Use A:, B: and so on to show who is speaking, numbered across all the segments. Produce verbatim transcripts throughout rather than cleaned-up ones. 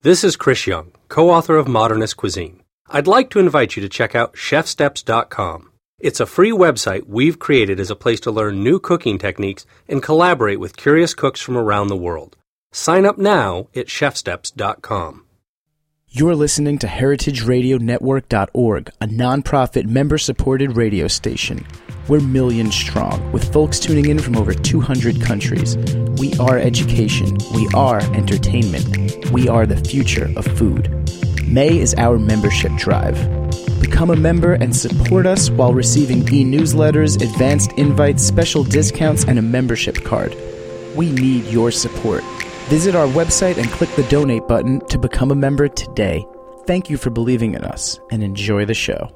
A: This is Chris Young, co-author of Modernist Cuisine. I'd like to invite you to check out chef steps dot com. It's a free website we've created as a place to learn new cooking techniques and collaborate with curious cooks from around the world. Sign up now at chef steps dot com.
B: You're listening to heritage radio network dot org, a nonprofit member-supported radio station. We're millions strong, with folks tuning in from over two hundred countries. We are education. We are entertainment. We are the future of food. May is our membership drive. Become a member and support us while receiving e-newsletters, advanced invites, special discounts, and a membership card. We need your support. Visit our website and click the donate button to become a member today. Thank you for believing in us, and enjoy the show.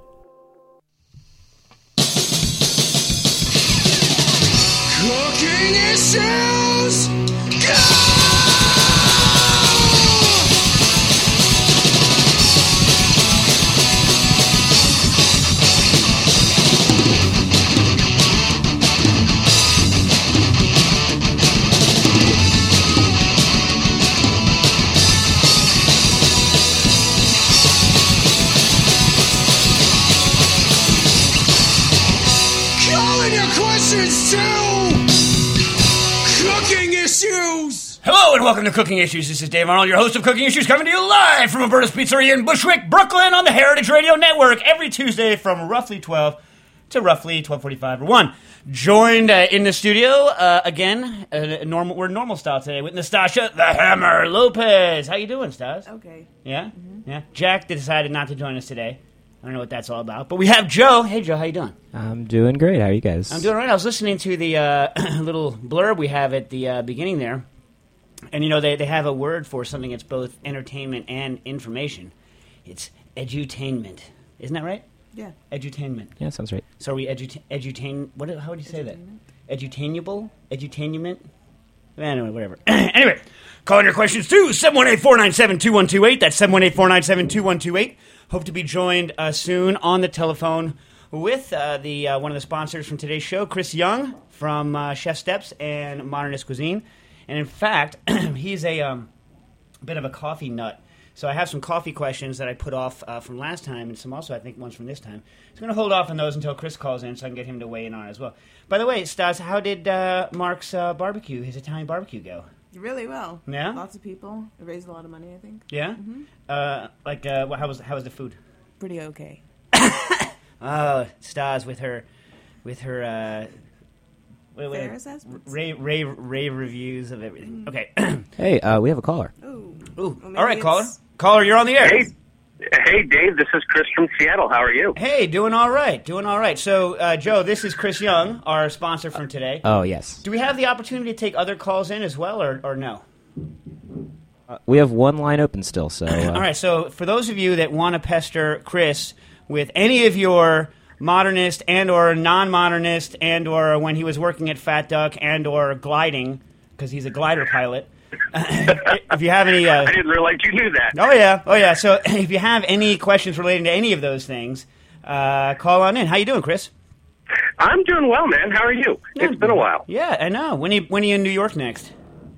C: Cooking issues! Go! Cooking Issues!
D: Hello and welcome to Cooking Issues. This is Dave Arnold, your host of Cooking Issues, coming to you live from Roberta's Pizzeria in Bushwick, Brooklyn, on the Heritage Radio Network every Tuesday from roughly twelve to roughly twelve forty-five or one. Joined uh, in the studio, uh, again, uh, normal, we're normal style today with Nastasha the Hammer Lopez. How you doing, Stas?
E: Okay.
D: Yeah? Mm-hmm. Yeah. Jack decided not to join us today. I don't know what that's all about. But we have Joe. Hey, Joe, how you doing?
F: I'm doing great. How are you guys?
D: I'm doing all right. I was listening to the uh, little blurb we have at the uh, beginning there. And, you know, they, they have a word for something that's both entertainment and information. It's edutainment. Isn't that right?
E: Yeah.
D: Edutainment.
F: Yeah, sounds right.
D: So are we edu- edutain... What, how would you say that? Edutainable? Edutainment? Anyway, whatever. Anyway, call in your questions to seven one eight, four nine seven, two one two eight. That's seven one eight, four nine seven, two one two eight. Hope to be joined uh, soon on the telephone with uh, the uh, one of the sponsors from today's show, Chris Young from uh, Chef Steps and Modernist Cuisine. And in fact, he's a um, bit of a coffee nut. So I have some coffee questions that I put off uh, from last time, and some also, I think, ones from this time. So I'm going to hold off on those until Chris calls in so I can get him to weigh in on it as well. By the way, Stas, how did uh, Mark's uh, barbecue, his Italian barbecue, go?
E: Really well.
D: Yeah?
E: Lots of people. It raised a lot of money, I think.
D: Yeah? Mm-hmm. Uh, like, uh, how was how was the food?
E: Pretty okay.
D: Oh, Stas with her, with her, uh, wait, wait,
E: Fair assessments.
D: rave, rave, rave reviews of everything. Mm. Okay.
F: Hey, uh, we have a caller.
E: Ooh.
D: Ooh.
E: Well,
D: All right,
E: maybe
D: caller.
E: it's-
D: Caller, you're on the air.
G: Hey, hey, Dave. This is Chris from Seattle. How are you?
D: Hey, doing all right. Doing all right. So, uh, Joe, this is Chris Young, our sponsor from today.
F: Oh, yes.
D: Do we have the opportunity to take other calls in as well, or, or no?
F: Uh, we have one line open still, so... Uh,
D: All right, so for those of you that want to pester Chris with any of your modernist and or non-modernist and or when he was working at Fat Duck and or gliding, because he's a glider pilot, if you have any... Uh,
G: I didn't realize you knew that.
D: oh, yeah. Oh, yeah. So if you have any questions relating to any of those things, uh, call on in. How you doing, Chris?
G: I'm doing well, man. How are you?
D: Yeah.
G: It's been a while.
D: Yeah, I know. When are you, when are you in New York next?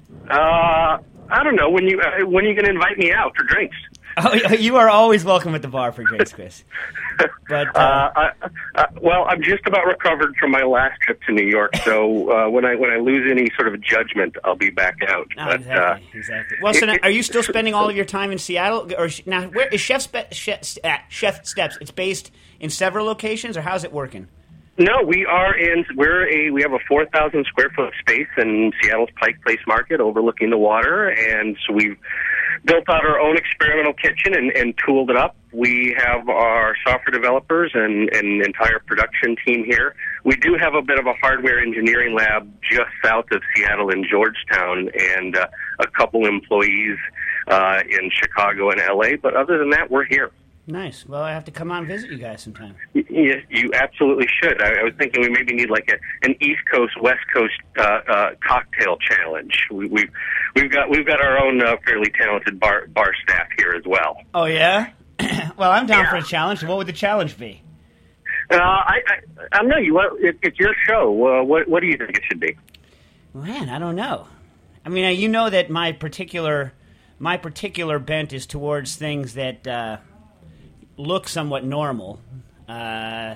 G: Uh, I don't know. When you uh, when are you going to invite me out for drinks?
D: Oh, you are always welcome at the bar for drinks, Chris. But uh,
G: uh, I, uh, well, I'm just about recovered from my last trip to New York, so uh, when I when I lose any sort of judgment, I'll be back out.
D: No,
G: but,
D: exactly,
G: uh,
D: exactly. Well, so now, are you still spending all of your time in Seattle, or now where is Chef Spe- Chef, uh, Chef Steps? It's based in several locations, or how's it working?
G: No, we are in. We're a. We have a four thousand square foot space in Seattle's Pike Place Market, overlooking the water, and so we've built out our own experimental kitchen and, and tooled it up. We have our software developers and an entire production team here. We do have a bit of a hardware engineering lab just south of Seattle in Georgetown, and uh, a couple employees uh, in Chicago and L A. But other than that, we're here.
D: Nice. Well, I have to come out and visit you guys sometime.
G: You, you absolutely should. I, I was thinking we maybe need like a, an East Coast West Coast uh, uh, cocktail challenge. We, we've we've got we've got our own uh, fairly talented bar bar staff here as well.
D: Oh yeah. Well, I'm down
G: Yeah.
D: for a challenge. What would the challenge be?
G: Uh, I, I I don't know. You want, it, it's your show. Uh, what what do you think it should be?
D: Man, I don't know. I mean, uh, you know that my particular my particular bent is towards things that uh, look somewhat normal. Uh,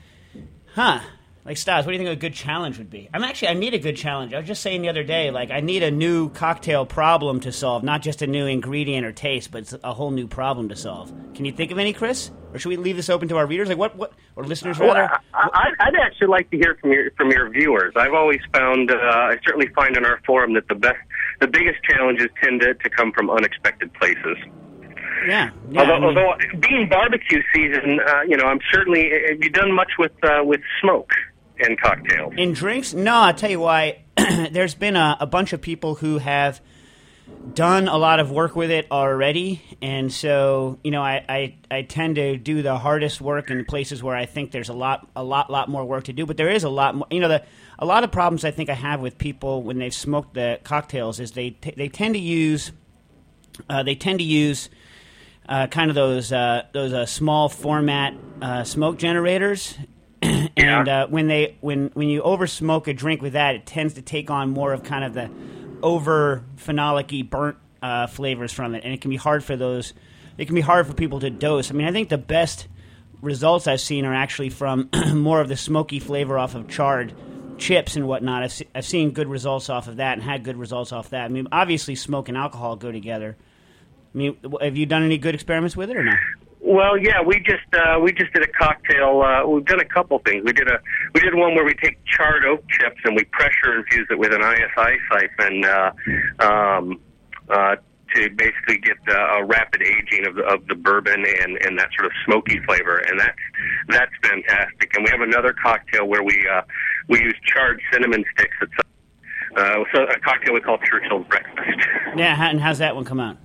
D: huh. Like, Stas, what do you think a good challenge would be? I'm actually, I need a good challenge. I was just saying the other day, like, I need a new cocktail problem to solve, not just a new ingredient or taste, but it's a whole new problem to solve. Can you think of any, Chris? Or should we leave this open to our readers? Like, what, what, or listeners, rather?
G: Well, I, I'd actually like to hear from your from your viewers. I've always found, uh, I certainly find in our forum that the best, the biggest challenges tend to, to come from unexpected places.
D: Yeah. yeah
G: although,
D: I mean,
G: although being barbecue season, uh, you know, I'm certainly. Have you done much with uh, with smoke and cocktails?
D: In drinks? No, I'll tell you why. There's been a, a bunch of people who have done a lot of work with it already, and so, you know, I, I, I tend to do the hardest work in places where I think there's a lot a lot lot more work to do, but there is a lot more. You know, the a lot of problems I think I have with people when they've smoked the cocktails is they t- they tend to use uh, they tend to use uh, kind of those uh, those uh, small format uh, smoke generators. And uh, when they when when you over smoke a drink with that, it tends to take on more of kind of the over phenolic-y burnt uh, flavors from it, and it can be hard for those. It can be hard for people to dose. I mean, I think the best results I've seen are actually from more of the smoky flavor off of charred chips and whatnot. I've, se- I've seen good results off of that and had good results off that. I mean, obviously, smoke and alcohol go together. I mean, have you done any good experiments with it or not?
G: Well, yeah, we just uh, we just did a cocktail. Uh, we've done a couple things. We did a we did one where we take charred oak chips and we pressure infuse it with an I S I siphon uh, um, uh, to basically get uh, a rapid aging of the, of the bourbon and, and that sort of smoky flavor, and that's that's fantastic. And we have another cocktail where we uh, we use charred cinnamon sticks. It's uh, so a cocktail we call Churchill's Breakfast.
D: Yeah, and how's that one come out?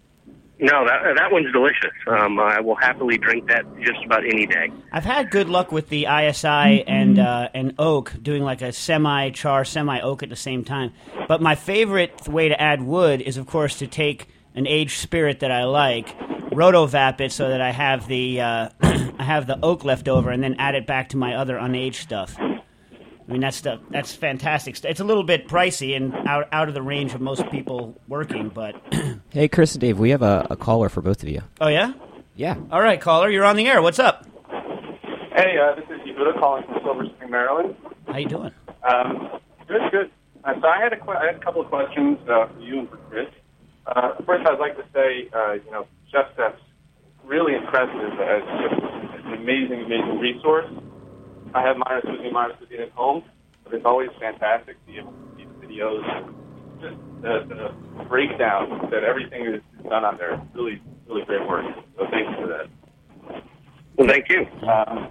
G: No, that that one's delicious. Um, I will happily drink that just about any day.
D: I've had good luck with the I S I and uh, and oak, doing like a semi-char, semi-oak at the same time. But my favorite way to add wood is, of course, to take an aged spirit that I like, rotovap it so that I have the uh, I have the oak left over, and then add it back to my other unaged stuff. I mean, that's stuff, that's fantastic. It's a little bit pricey and out out of the range of most people working, but...
F: Hey, Chris and Dave, we have a, a caller for both of you.
D: Oh, yeah?
F: Yeah.
D: All right, caller, you're on the air. What's up?
H: Hey, uh, this is Yehuda calling from Silver Spring, Maryland.
D: How you doing?
H: Um, good, good. Uh, so I had a que- I had a couple of questions uh, for you and for Chris. Uh, first, I'd like to say, uh, you know, Chef Steps really impressive as just an amazing, amazing resource. I have Myra's Cuisine, Myra's Cuisine at home, but it's always fantastic to be able to see the videos, just the, the breakdown that everything is done on there. It's really, really great work. So thank you for that.
G: Well, thank you.
H: Um,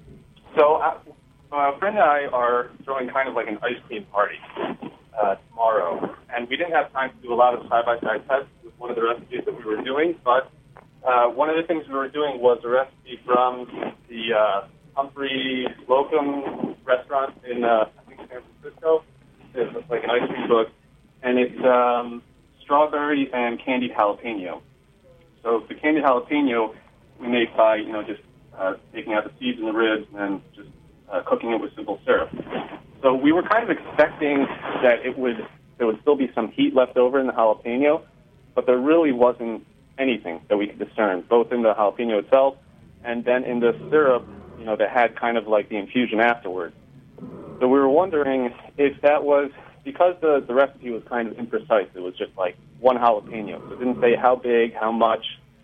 H: so uh, a friend and I are throwing kind of like an ice cream party uh, tomorrow, and we didn't have time to do a lot of side-by-side tests with one of the recipes that we were doing, but uh, one of the things we were doing was a recipe from the uh, Humphrey Slocum restaurant in, uh, I think, San Francisco. It's like an ice cream book, and it's um, strawberry and candied jalapeno. So the candied jalapeno we make by, you know, just uh, taking out the seeds and the ribs and then just uh, cooking it with simple syrup. So we were kind of expecting that it would there would still be some heat left over in the jalapeno, but there really wasn't anything that we could discern, both in the jalapeno itself and then in the syrup, you know, that had kind of like the infusion afterwards. So we were wondering if that was, because the, the recipe was kind of imprecise, it was just like one jalapeno. So it didn't say how big, how much,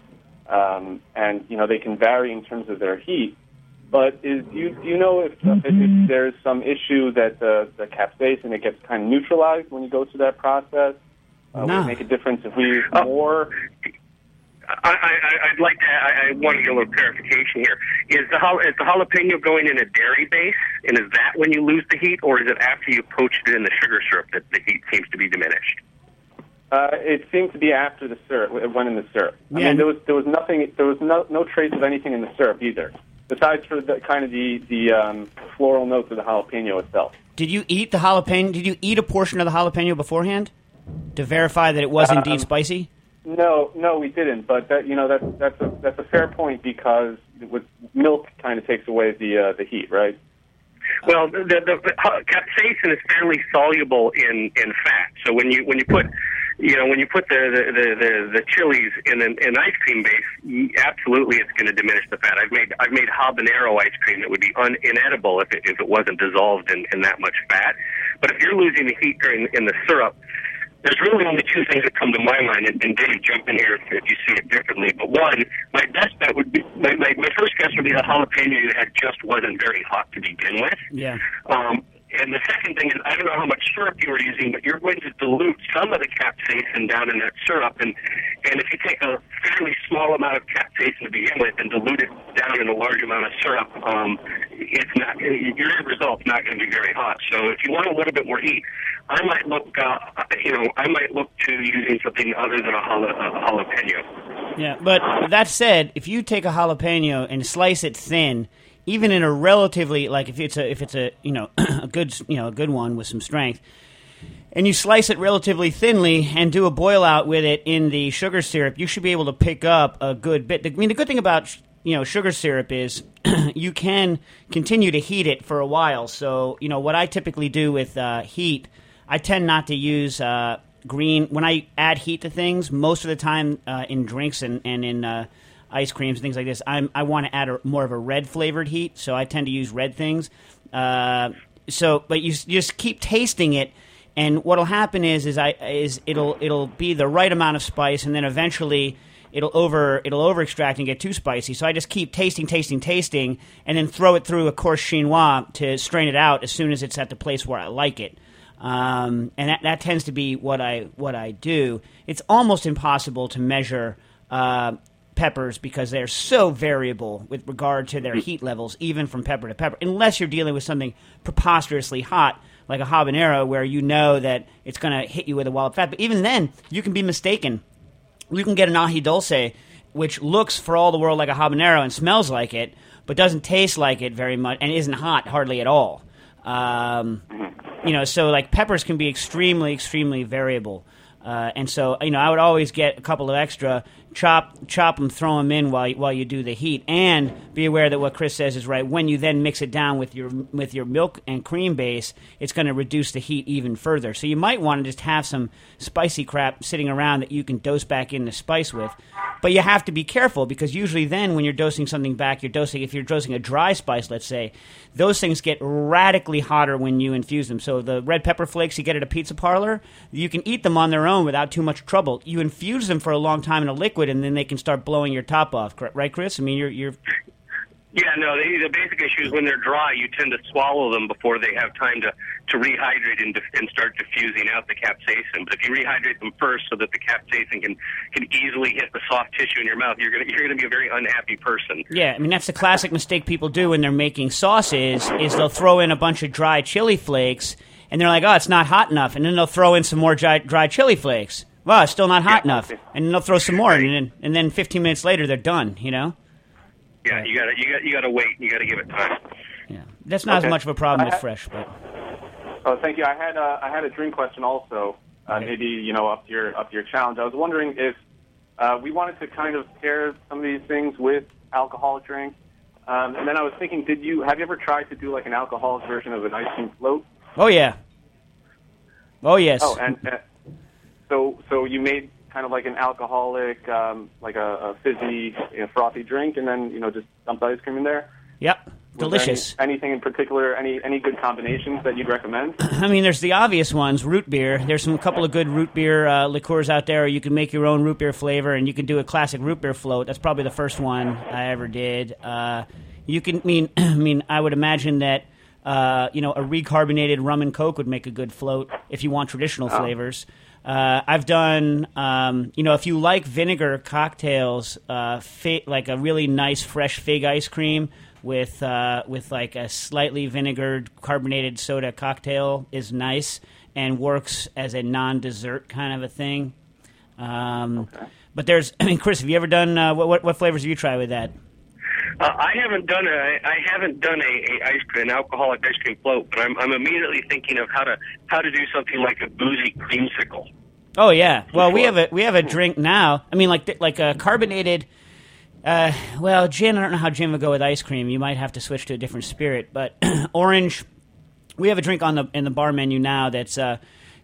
H: um, and, you know, they can vary in terms of their heat. But is, do, you, do you know if, if, if there's some issue that the, the capsaicin, it gets kind of neutralized when you go through that process? Uh,
D: No.
H: Would it make a difference if we use more?
G: I, I, I'd like to. I, I want to get a little clarification here. Is the jal- is the jalapeno going in a dairy base, and is that when you lose the heat, or is it after you poached it in the sugar syrup that the heat seems to be diminished?
H: Uh, it seemed to be after the syrup. It went in the syrup. I
D: Yeah.
H: mean, there was there was nothing. There was no no trace of anything in the syrup either, besides for the kind of the the um, floral notes of the jalapeno itself.
D: Did you eat the jalapeno? Did you eat a portion of the jalapeno beforehand to verify that it was indeed
H: Um,
D: spicy?
H: No, no, we didn't. But that, you know, that's that's a that's a fair point because with milk kind of takes away the uh, the heat, right?
G: Well, the, the, the capsaicin is fairly soluble in, in fat. So when you when you put you know, when you put the the the, the, the chilies in an, an ice cream base, y- absolutely, it's going to diminish the fat. I've made I've made habanero ice cream that would be un, inedible if it if it wasn't dissolved in, in that much fat. But if you're losing the heat during in the syrup, there's really only two things that come to my mind, and, and Dave, jump in here if, if you see it differently. But one, my best bet would be, my, my, my first guess would be the jalapeno that just wasn't very hot to begin with.
D: Yeah.
G: Um, and the second thing is, I don't know how much syrup you were using, but you're going to dilute some of the capsaicin down in that syrup. And, and if you take a fairly small amount of capsaicin to begin with and dilute it down in a large amount of syrup, um, it's not, your end result's not going to be very hot. So if you want a little bit more heat, I might look, uh, you know, I might look to using something other than a, jala, a jalapeno.
D: Yeah, but that said, if you take a jalapeno and slice it thin, even in a relatively, like if it's a if it's a you know a good you know a good one with some strength, and you slice it relatively thinly and do a boil out with it in the sugar syrup, you should be able to pick up a good bit. I mean, the good thing about you know sugar syrup is you can continue to heat it for a while. So you know what I typically do with uh, heat, I tend not to use uh, green when I add heat to things. Most of the time uh, in drinks and and in uh, ice creams and things like this, I'm, I want to add a, more of a red flavored heat, so I tend to use red things. Uh, so, but you, you just keep tasting it, and what'll happen is, is I is it'll it'll be the right amount of spice, and then eventually it'll over it'll over extract and get too spicy. So I just keep tasting, tasting, tasting, and then throw it through a coarse chinois to strain it out as soon as it's at the place where I like it. Um, and that, that tends to be what I what I do. It's almost impossible to measure Uh, peppers because they're so variable with regard to their heat levels, even from pepper to pepper, unless you're dealing with something preposterously hot like a habanero where you know that it's going to hit you with a wall of fat. But even then, you can be mistaken. You can get an ají dulce, which looks for all the world like a habanero and smells like it, but doesn't taste like it very much and isn't hot hardly at all. Um, you know, so like peppers can be extremely, extremely variable. Uh, and so, you know, I would always get a couple of extra, chop, chop them, throw them in while while you do the heat, and be aware that what Chris says is right. When you then mix it down with your with your milk and cream base, it's going to reduce the heat even further. So you might want to just have some spicy crap sitting around that you can dose back in the spice with, but you have to be careful because usually then when you're dosing something back, you're dosing if you're dosing a dry spice, let's say, those things get radically hotter when you infuse them. So the red pepper flakes you get at a pizza parlor, you can eat them on their own without too much trouble. You infuse them for a long time in a liquid, and then they can start blowing your top off. Right, Chris? I mean, you're... you're
G: Yeah, no, the, the basic issue is when they're dry, you tend to swallow them before they have time to, to rehydrate and, and start diffusing out the capsaicin. But if you rehydrate them first so that the capsaicin can, can easily hit the soft tissue in your mouth, you're going you're going to be a very unhappy person.
D: Yeah, I mean, that's the classic mistake people do when they're making sauces, is they'll throw in a bunch of dry chili flakes, and they're like, oh, it's not hot enough. And then they'll throw in some more dry, dry chili flakes. Well, it's still not hot
G: yeah.
D: enough. And then they'll throw some more, and then, and then fifteen minutes later, they're done, you know?
G: Yeah, you got you got you got to wait. You got to give it time.
D: Yeah, that's not
H: Okay.
D: as much of a problem
H: I
D: with
H: ha-
D: fresh, but
H: Oh, thank you. I had uh, I had a drink question also. Uh,
D: Okay.
H: Maybe you know up to your up to your challenge. I was wondering if uh, we wanted to kind of pair some of these things with alcoholic drink. Um, and then I was thinking, did you have you ever tried to do like an alcoholic version of an ice cream float?
D: oh yeah, oh yes.
H: Oh, and uh, so so you made kind of like an alcoholic, um, like a, a fizzy, you know, frothy drink, and then you know just dump the ice cream in there.
D: Yep,
H: Was
D: delicious.
H: there any, anything in particular? Any any good combinations that you'd recommend?
D: I mean, there's the obvious ones, root beer. There's some couple of good root beer uh, liqueurs out there. You can make your own root beer flavor, and you can do a classic root beer float. That's probably the first one I ever did. Uh, you can I mean, I mean, I would imagine that uh, you know a recarbonated rum and coke would make a good float if you want traditional
H: Oh.
D: flavors. Uh, I've done, um, you know, if you like vinegar cocktails, uh, fi- like a really nice fresh fig ice cream with uh, with like a slightly vinegared carbonated soda cocktail is nice and works as a non-dessert kind of a thing. Um,
H: Okay.
D: But there's, I mean, Chris, have you ever done uh, what, what what flavors have you tried with that?
G: Uh, I haven't done a I haven't done a, a ice cream, an alcoholic ice cream float, but I'm I'm immediately thinking of how to how to do something like a boozy creamsicle.
D: Oh yeah. Well, we have a we have a drink now. I mean, like like a carbonated. Uh, well, gin. I don't know how gin would go with ice cream. You might have to switch to a different spirit. But orange. We have a drink on the in the bar menu now that's uh,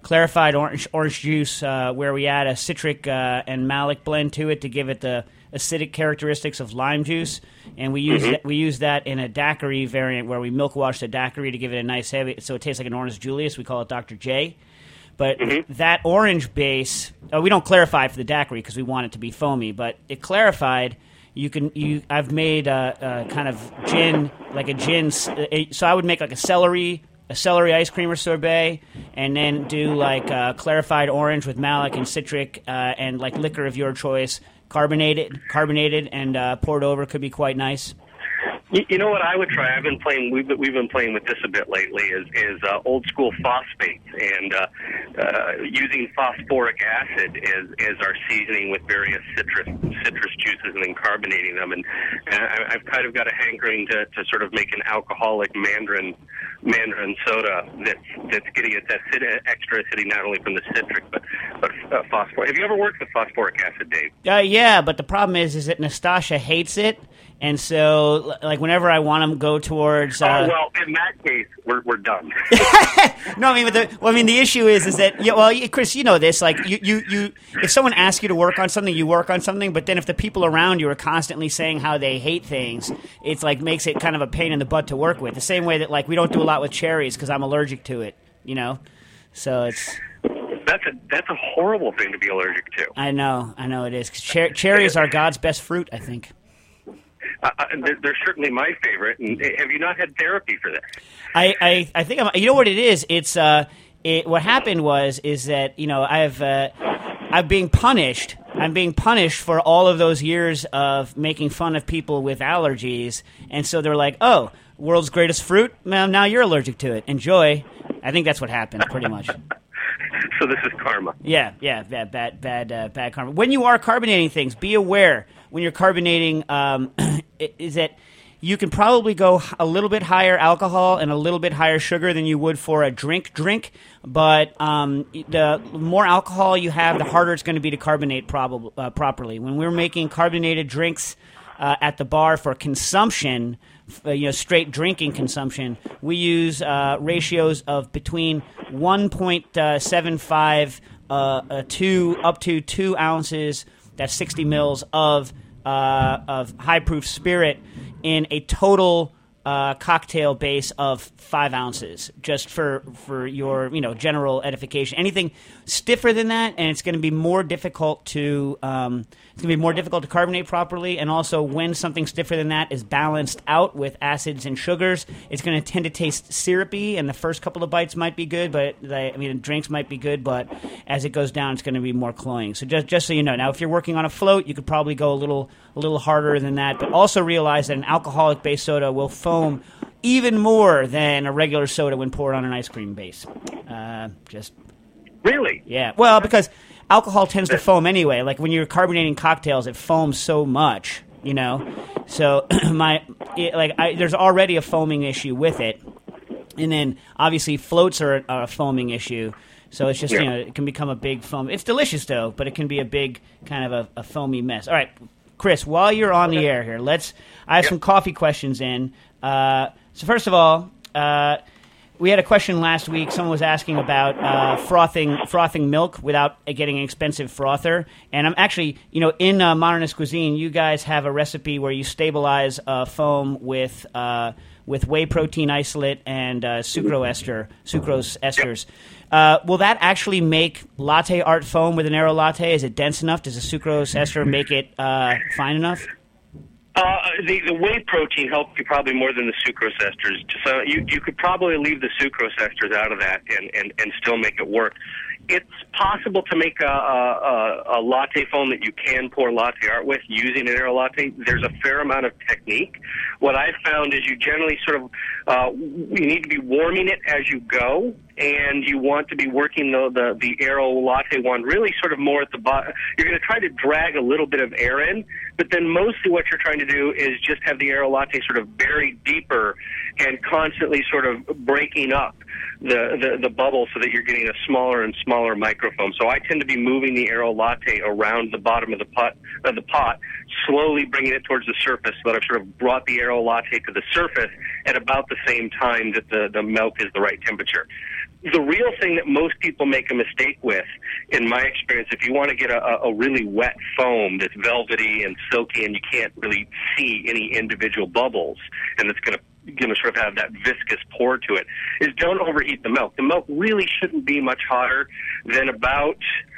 D: clarified orange orange juice uh, where we add a citric uh, and malic blend to it to give it the acidic characteristics of lime juice, and we use
G: Mm-hmm.
D: that, we use that in a daiquiri variant where we milk wash the daiquiri to give it a nice heavy, so it tastes like an Orange Julius. We call it Doctor J. But
G: Mm-hmm.
D: that orange base, uh, we don't clarify for the daiquiri because we want it to be foamy. But it clarified. You can you. I've made a, a kind of gin, like a gin. s- a- So I would make like a celery, a celery ice cream or sorbet, and then do like uh, clarified orange with malic and citric, uh, and like liquor of your choice, carbonated, carbonated, and uh, poured over. Could be quite nice.
G: You, you know what I would try? I've been playing. We've been, we've been playing with this a bit lately. Is is uh, old school phosphates and uh, uh, using phosphoric acid as as our seasoning with various citrus citrus juices and then carbonating them. And, and I, I've kind of got a hankering to, to sort of make an alcoholic mandarin mandarin soda that's that's getting its acid, extra acidity not only from the citric but but uh, phosphor. Have you ever worked with phosphoric acid, Dave?
D: Uh, yeah, but the problem is, is that Nastasha hates it, and so l- like whenever I want to go towards. Uh,
G: oh well, in that case, we're we're done.
D: No, I mean, but the, well, I mean, the issue is, is that, yeah, well, you- Chris, you know this. Like, you, you, you, if someone asks you to work on something, you work on something. But then, if the people around you are constantly saying how they hate things, it's like makes it kind of a pain in the butt to work with. The same way that, like, we don't do a lot with cherries because I'm allergic to it. You know, so it's.
G: That's a that's a horrible thing to be allergic to.
D: I know, I know it is. 'Cause cher- cherries are God's best fruit, I think.
G: Uh, uh, they're, they're certainly my favorite. And uh, have you not had therapy for this?
D: I, I, I think I'm, you know what it is. It's uh, it, what happened was is that you know I've uh, I'm being punished. I'm being punished for all of those years of making fun of people with allergies, and so they're like, "Oh, world's greatest fruit. Well, now you're allergic to it. Enjoy." I think that's what happened, pretty much.
G: So this is karma.
D: Yeah, yeah, bad, bad, bad, uh, bad karma. When you are carbonating things, be aware when you're carbonating um, is that you can probably go a little bit higher alcohol and a little bit higher sugar than you would for a drink drink, but um, the more alcohol you have, the harder it's going to be to carbonate prob- uh, properly. When we're making carbonated drinks uh, at the bar for consumption, uh, you know, straight drinking consumption, we use uh, ratios of between one point seven five uh, uh, two up to two ounces. That's sixty mils of uh, of high proof spirit in a total uh, cocktail base of five ounces. Just for for your you know general edification. Anything stiffer than that, and it's going to be more difficult to um, it's going to be more difficult to carbonate properly. And also, when something stiffer than that is balanced out with acids and sugars, it's going to tend to taste syrupy. And the first couple of bites might be good, but I mean, drinks might be good, but as it goes down, it's going to be more cloying. So just just so you know, now if you're working on a float, you could probably go a little a little harder than that. But also realize that an alcoholic-based soda will foam even more than a regular soda when poured on an ice cream base. Uh, just
G: Really?
D: yeah. Well, because alcohol tends to foam anyway. Like when you're carbonating cocktails, it foams so much, you know. So my it, like I, there's already a foaming issue with it, and then obviously floats are a, are a foaming issue. So it's just
G: Yeah.
D: you know it can become a big foam. It's delicious though, but it can be a big kind of a, a foamy mess. All right, Chris, while you're on the air here, let's. I have some coffee questions in. Uh, so first of all. Uh, We had a question last week. Someone was asking about uh, frothing frothing milk without uh, getting an expensive frother. And I'm actually, you know, in uh, Modernist Cuisine, you guys have a recipe where you stabilize uh, foam with uh, with whey protein isolate and uh, sucroester, sucrose esters. Uh, will that actually make latte art foam with an aero latte? Is it dense enough? Does the sucrose ester make it uh, fine enough?
G: Uh, the, the whey protein helps you probably more than the sucrose esters. So you, you could probably leave the sucrose esters out of that and, and, and still make it work. It's possible to make a, a, a latte foam that you can pour latte art with using an aero latte. There's a fair amount of technique. What I've found is you generally sort of, uh, you need to be warming it as you go, and you want to be working the, the, the aero latte one really sort of more at the bottom. You're going to try to drag a little bit of air in, but then mostly what you're trying to do is just have the aero latte sort of buried deeper and constantly sort of breaking up the, the, the bubble so that you're getting a smaller and smaller microfoam. So I tend to be moving the aero latte around the bottom of the pot, of the pot, slowly bringing it towards the surface so that I've sort of brought the aero latte to the surface at about the same time that the, the milk is the right temperature. the real thing that most people make a mistake with, in my experience, if you want to get a, a really wet foam that's velvety and silky and you can't really see any individual bubbles, and it's going to you know, sort of have that viscous pour to it, is don't overheat the milk. The milk really shouldn't be much hotter than about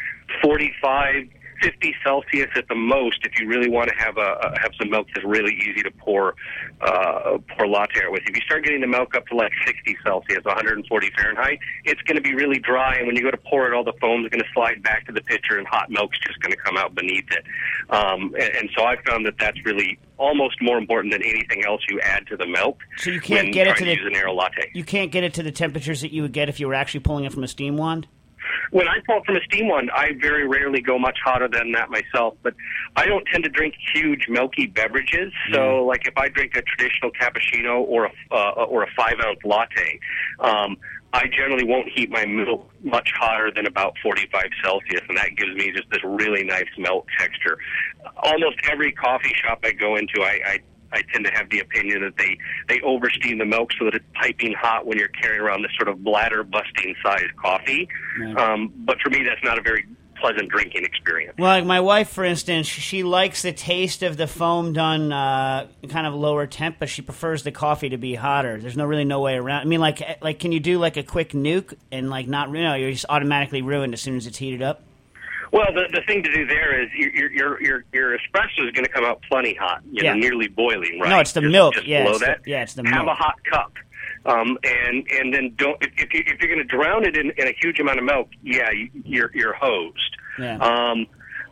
G: forty-five, fifty Celsius at the most if you really want to have a, a have some milk that's really easy to pour uh, pour latte with. If you start getting the milk up to like sixty Celsius, one hundred forty Fahrenheit, it's going to be really dry, and when you go to pour it, all the foam is going to slide back to the pitcher, and hot milk's just going to come out beneath it. Um, and, and so I found that that's really almost more important than anything else you add to the milk.
D: So you can't
G: when
D: get it
G: trying
D: to,
G: to
D: the
G: use an aero latte.
D: You can't get it to the temperatures that you would get if you were actually pulling it from a steam wand?
G: When I pull it from a steam wand, I very rarely go much hotter than that myself, but I don't tend to drink huge milky beverages. So, mm. like if I drink a traditional cappuccino or a uh, or a five ounce latte, um, I generally won't heat my milk much hotter than about forty-five Celsius, and that gives me just this really nice milk texture. Almost every coffee shop I go into, I, I I tend to have the opinion that they, they oversteam the milk so that it's piping hot when you're carrying around this sort of bladder-busting sized coffee. Mm. Um, but for me, that's not a very pleasant drinking experience.
D: Well, like my wife, for instance, she likes the taste of the foam done uh, kind of lower temp, but she prefers the coffee to be hotter. There's no really no way around. I mean, like, like can you do like a quick nuke and like not, you know, you're just automatically ruined as soon as it's heated up?
G: Well, the the thing to do there is your your your your espresso is going to come out plenty hot, you
D: yeah.
G: know, nearly boiling, right?
D: No, it's the
G: just,
D: milk.
G: Just
D: yeah,
G: below
D: it's
G: that,
D: the, yeah, it's the
G: have
D: milk.
G: a hot cup, um, and and then don't if if, you, if you're going to drown it in, in a huge amount of milk, yeah, you're you're hosed.
D: Yeah.
G: Um,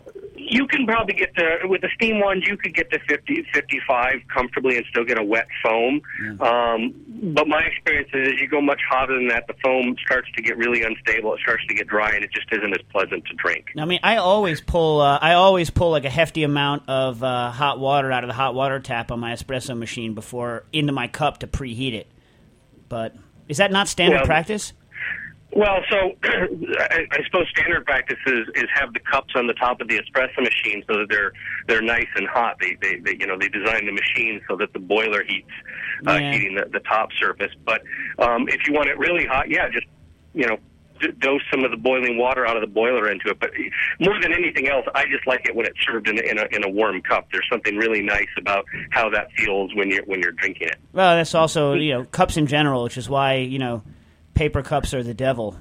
G: you can probably get to, with the steam wand, you could get to fifty, fifty-five comfortably and still get a wet foam. Yeah. Um, but my experience is as you go much hotter than that, the foam starts to get really unstable. It starts to get dry, and it just isn't as pleasant to drink.
D: I mean, I always pull, uh, I always pull like a hefty amount of uh, hot water out of the hot water tap on my espresso machine before into my cup to preheat it. But is that not standard
G: well,
D: practice?
G: Well, so I, I suppose standard practice is, is have the cups on the top of the espresso machine so that they're they're nice and hot. They they, they you know they design the machine so that the boiler heats, uh,
D: yeah.
G: heating the, the top surface. But um, if you want it really hot, yeah, just you know d- dose some of the boiling water out of the boiler into it. But more than anything else, I just like it when it's served in a, in a in a warm cup. There's something really nice about how that feels when you're when you're drinking it.
D: Well, that's also you know cups in general, which is why you know. Paper cups are the devil.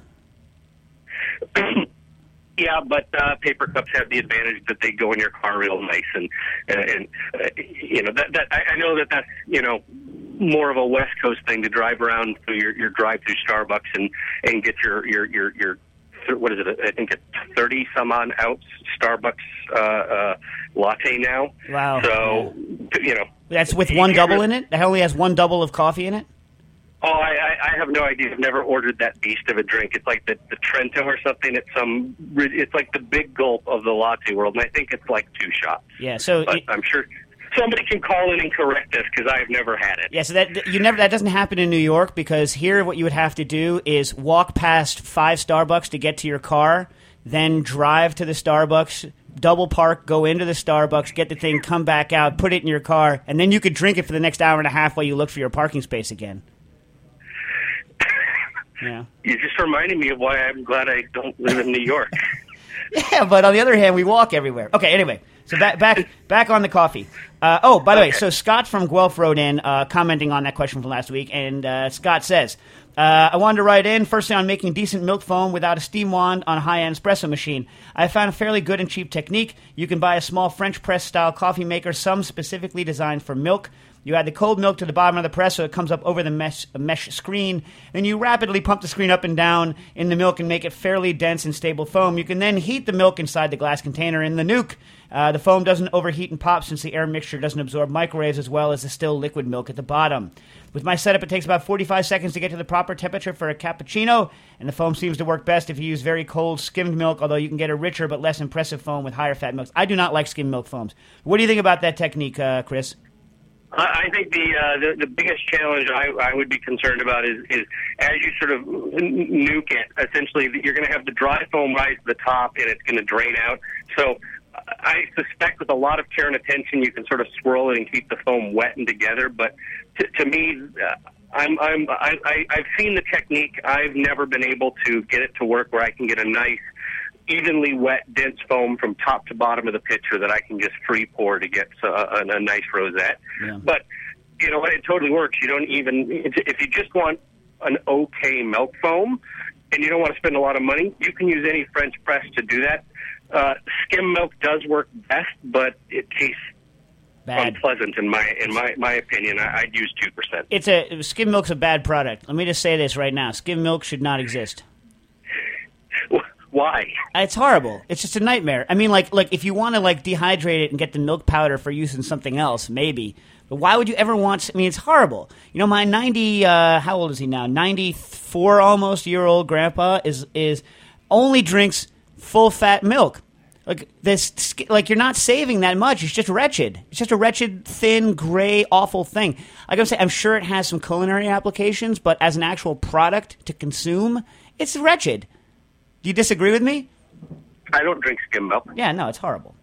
G: Yeah, but uh, paper cups have the advantage that they go in your car real nice, and and, and uh, you know that that I, I know that that's you know more of a West Coast thing to drive around through your, your drive through Starbucks and and get your your your your what is it? I think a thirty some odd ounce Starbucks uh, uh, latte now.
D: Wow.
G: So
D: yeah.
G: you know
D: that's with one double in it. It only has one double of coffee in it.
G: Oh, I, I, I have no idea. I've never ordered that beast of a drink. It's like the, the Trento or something. It's some. It's like the big gulp of the latte world, and I think it's like two shots.
D: Yeah, so
G: but
D: it,
G: I'm sure somebody can call in and correct this because I've never had it.
D: Yeah, so that you never that doesn't happen in New York because here what you would have to do is walk past five Starbucks to get to your car, then drive to the Starbucks. Double park, go into the Starbucks, get the thing, come back out, put it in your car, and then you could drink it for the next hour and a half while you look for your parking space again. Yeah.
G: You just reminded me of why I'm glad I don't live in New York.
D: Yeah, but on the other hand, we walk everywhere. Okay, anyway, so back back back on the coffee. Uh, oh, by the okay. way, so Scott from Guelph wrote in uh, commenting on that question from last week, and uh, Scott says, uh, I wanted to write in, firstly on making decent milk foam without a steam wand on a high-end espresso machine. I found a fairly good and cheap technique. You can buy a small French press-style coffee maker, some specifically designed for milk. You add the cold milk to the bottom of the press so it comes up over the mesh, mesh screen. Then you rapidly pump the screen up and down in the milk and make it fairly dense and stable foam. You can then heat the milk inside the glass container in the nuke. Uh, the foam doesn't overheat and pop since the air mixture doesn't absorb microwaves as well as the still liquid milk at the bottom. With my setup, it takes about forty-five seconds to get to the proper temperature for a cappuccino, and the foam seems to work best if you use very cold skimmed milk, although you can get a richer but less impressive foam with higher fat milks. I do not like skimmed milk foams. What do you think about that technique, uh, Chris?
G: I think the, uh, the the biggest challenge I, I would be concerned about is, is as you sort of nuke it, essentially you're going to have the dry foam rise to the top and it's going to drain out. So I suspect with a lot of care and attention you can sort of swirl it and keep the foam wet and together. But to, to me, uh, I'm, I'm, I, I, I've seen the technique. I've never been able to get it to work where I can get a nice, evenly wet, dense foam from top to bottom of the pitcher that I can just free pour to get a, a, a nice rosette.
D: Yeah.
G: But, you know, it totally works. You don't even, if you just want an okay milk foam and you don't want to spend a lot of money, you can use any French press to do that. Uh, skim milk does work best, but it tastes
D: Bad.
G: unpleasant in my in my, my opinion. I, I'd use two percent.
D: It's a skim milk's a bad product. Let me just say this right now: skim milk should not exist.
G: Why?
D: It's horrible. It's just a nightmare. I mean, like, like if you want to like dehydrate it and get the milk powder for use in something else, maybe. But why would you ever want? I mean, it's horrible. You know, my ninety, uh, how old is he now? ninety-four almost year old grandpa is is only drinks full fat milk. Like this, like you're not saving that much. It's just wretched. It's just a wretched, thin, gray, awful thing. Like I'm saying, I'm sure it has some culinary applications, but as an actual product to consume, it's wretched. Do you disagree with me?
G: I don't drink skim milk.
D: Yeah, no, it's horrible.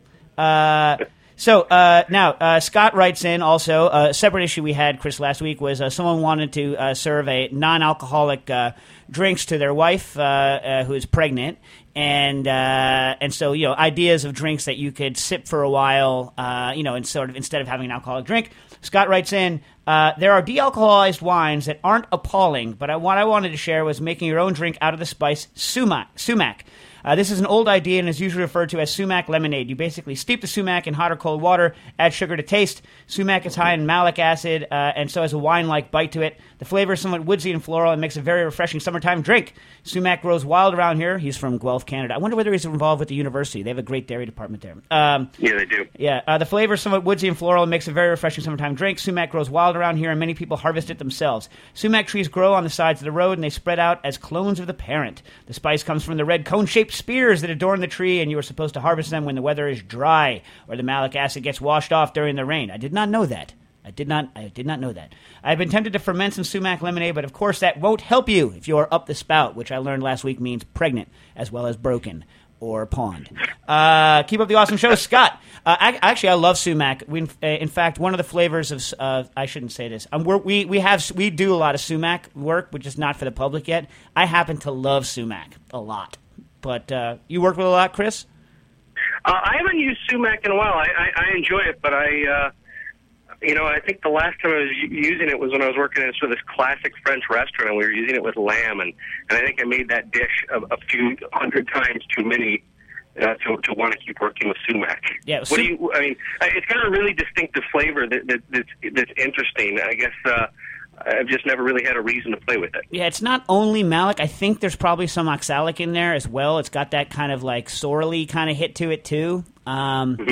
D: Uh, so uh, now uh, Scott writes in also uh, a separate issue we had, Chris, last week was uh, someone wanted to uh, serve a non-alcoholic uh, drinks to their wife uh, uh, who is pregnant. And uh, and so, you know, ideas of drinks that you could sip for a while, uh, you know, and sort of instead of having an alcoholic drink. Scott writes in, uh, there are de-alcoholized wines that aren't appalling, but I, what I wanted to share was making your own drink out of the spice sumac. sumac. Uh, this is an old idea and is usually referred to as sumac lemonade. You basically steep the sumac in hot or cold water, add sugar to taste. Sumac is high in malic acid, uh, and so has a wine-like bite to it. The flavor is somewhat woodsy and floral and makes a very refreshing summertime drink. Sumac grows wild around here. He's from Guelph, Canada. I wonder whether he's involved with the university. They have a great dairy department there. Um,
G: yeah, they do.
D: Yeah, uh, the flavor is somewhat woodsy and floral and makes a very refreshing summertime drink. Sumac grows wild around here, and many people harvest it themselves. Sumac trees grow on the sides of the road, and they spread out as clones of the parent. The spice comes from the red cone-shaped spears that adorn the tree, and you are supposed to harvest them when the weather is dry or the malic acid gets washed off during the rain. I did not know that. I did not I did not know that. I've been tempted to ferment some sumac lemonade, but of course that won't help you if you are up the spout, which I learned last week means pregnant as well as broken or pawned. Uh, keep up the awesome show, Scott. Uh, I, actually, I love sumac. We, uh, in fact, one of the flavors of uh, I shouldn't say this. Um, we're, we we have we do a lot of sumac work, which is not for the public yet. I happen to love sumac a lot. But uh, you work with a lot, Chris?
G: Uh, I haven't used sumac in a while. I, I, I enjoy it, but I, uh, you know, I think the last time I was using it was when I was working at sort of this classic French restaurant, and we were using it with lamb, and, and I think I made that dish a, a few hundred times too many uh, to to want to keep working with sumac.
D: Yeah.
G: What
D: Su-
G: do you? I mean, it's got a really distinctive flavor that, that that's, that's interesting. I guess. Uh, I've just never really had a reason to play with it.
D: Yeah, it's not only malic. I think there's probably some oxalic in there as well. It's got that kind of like sorrely kind of hit to it too. Um, mm-hmm.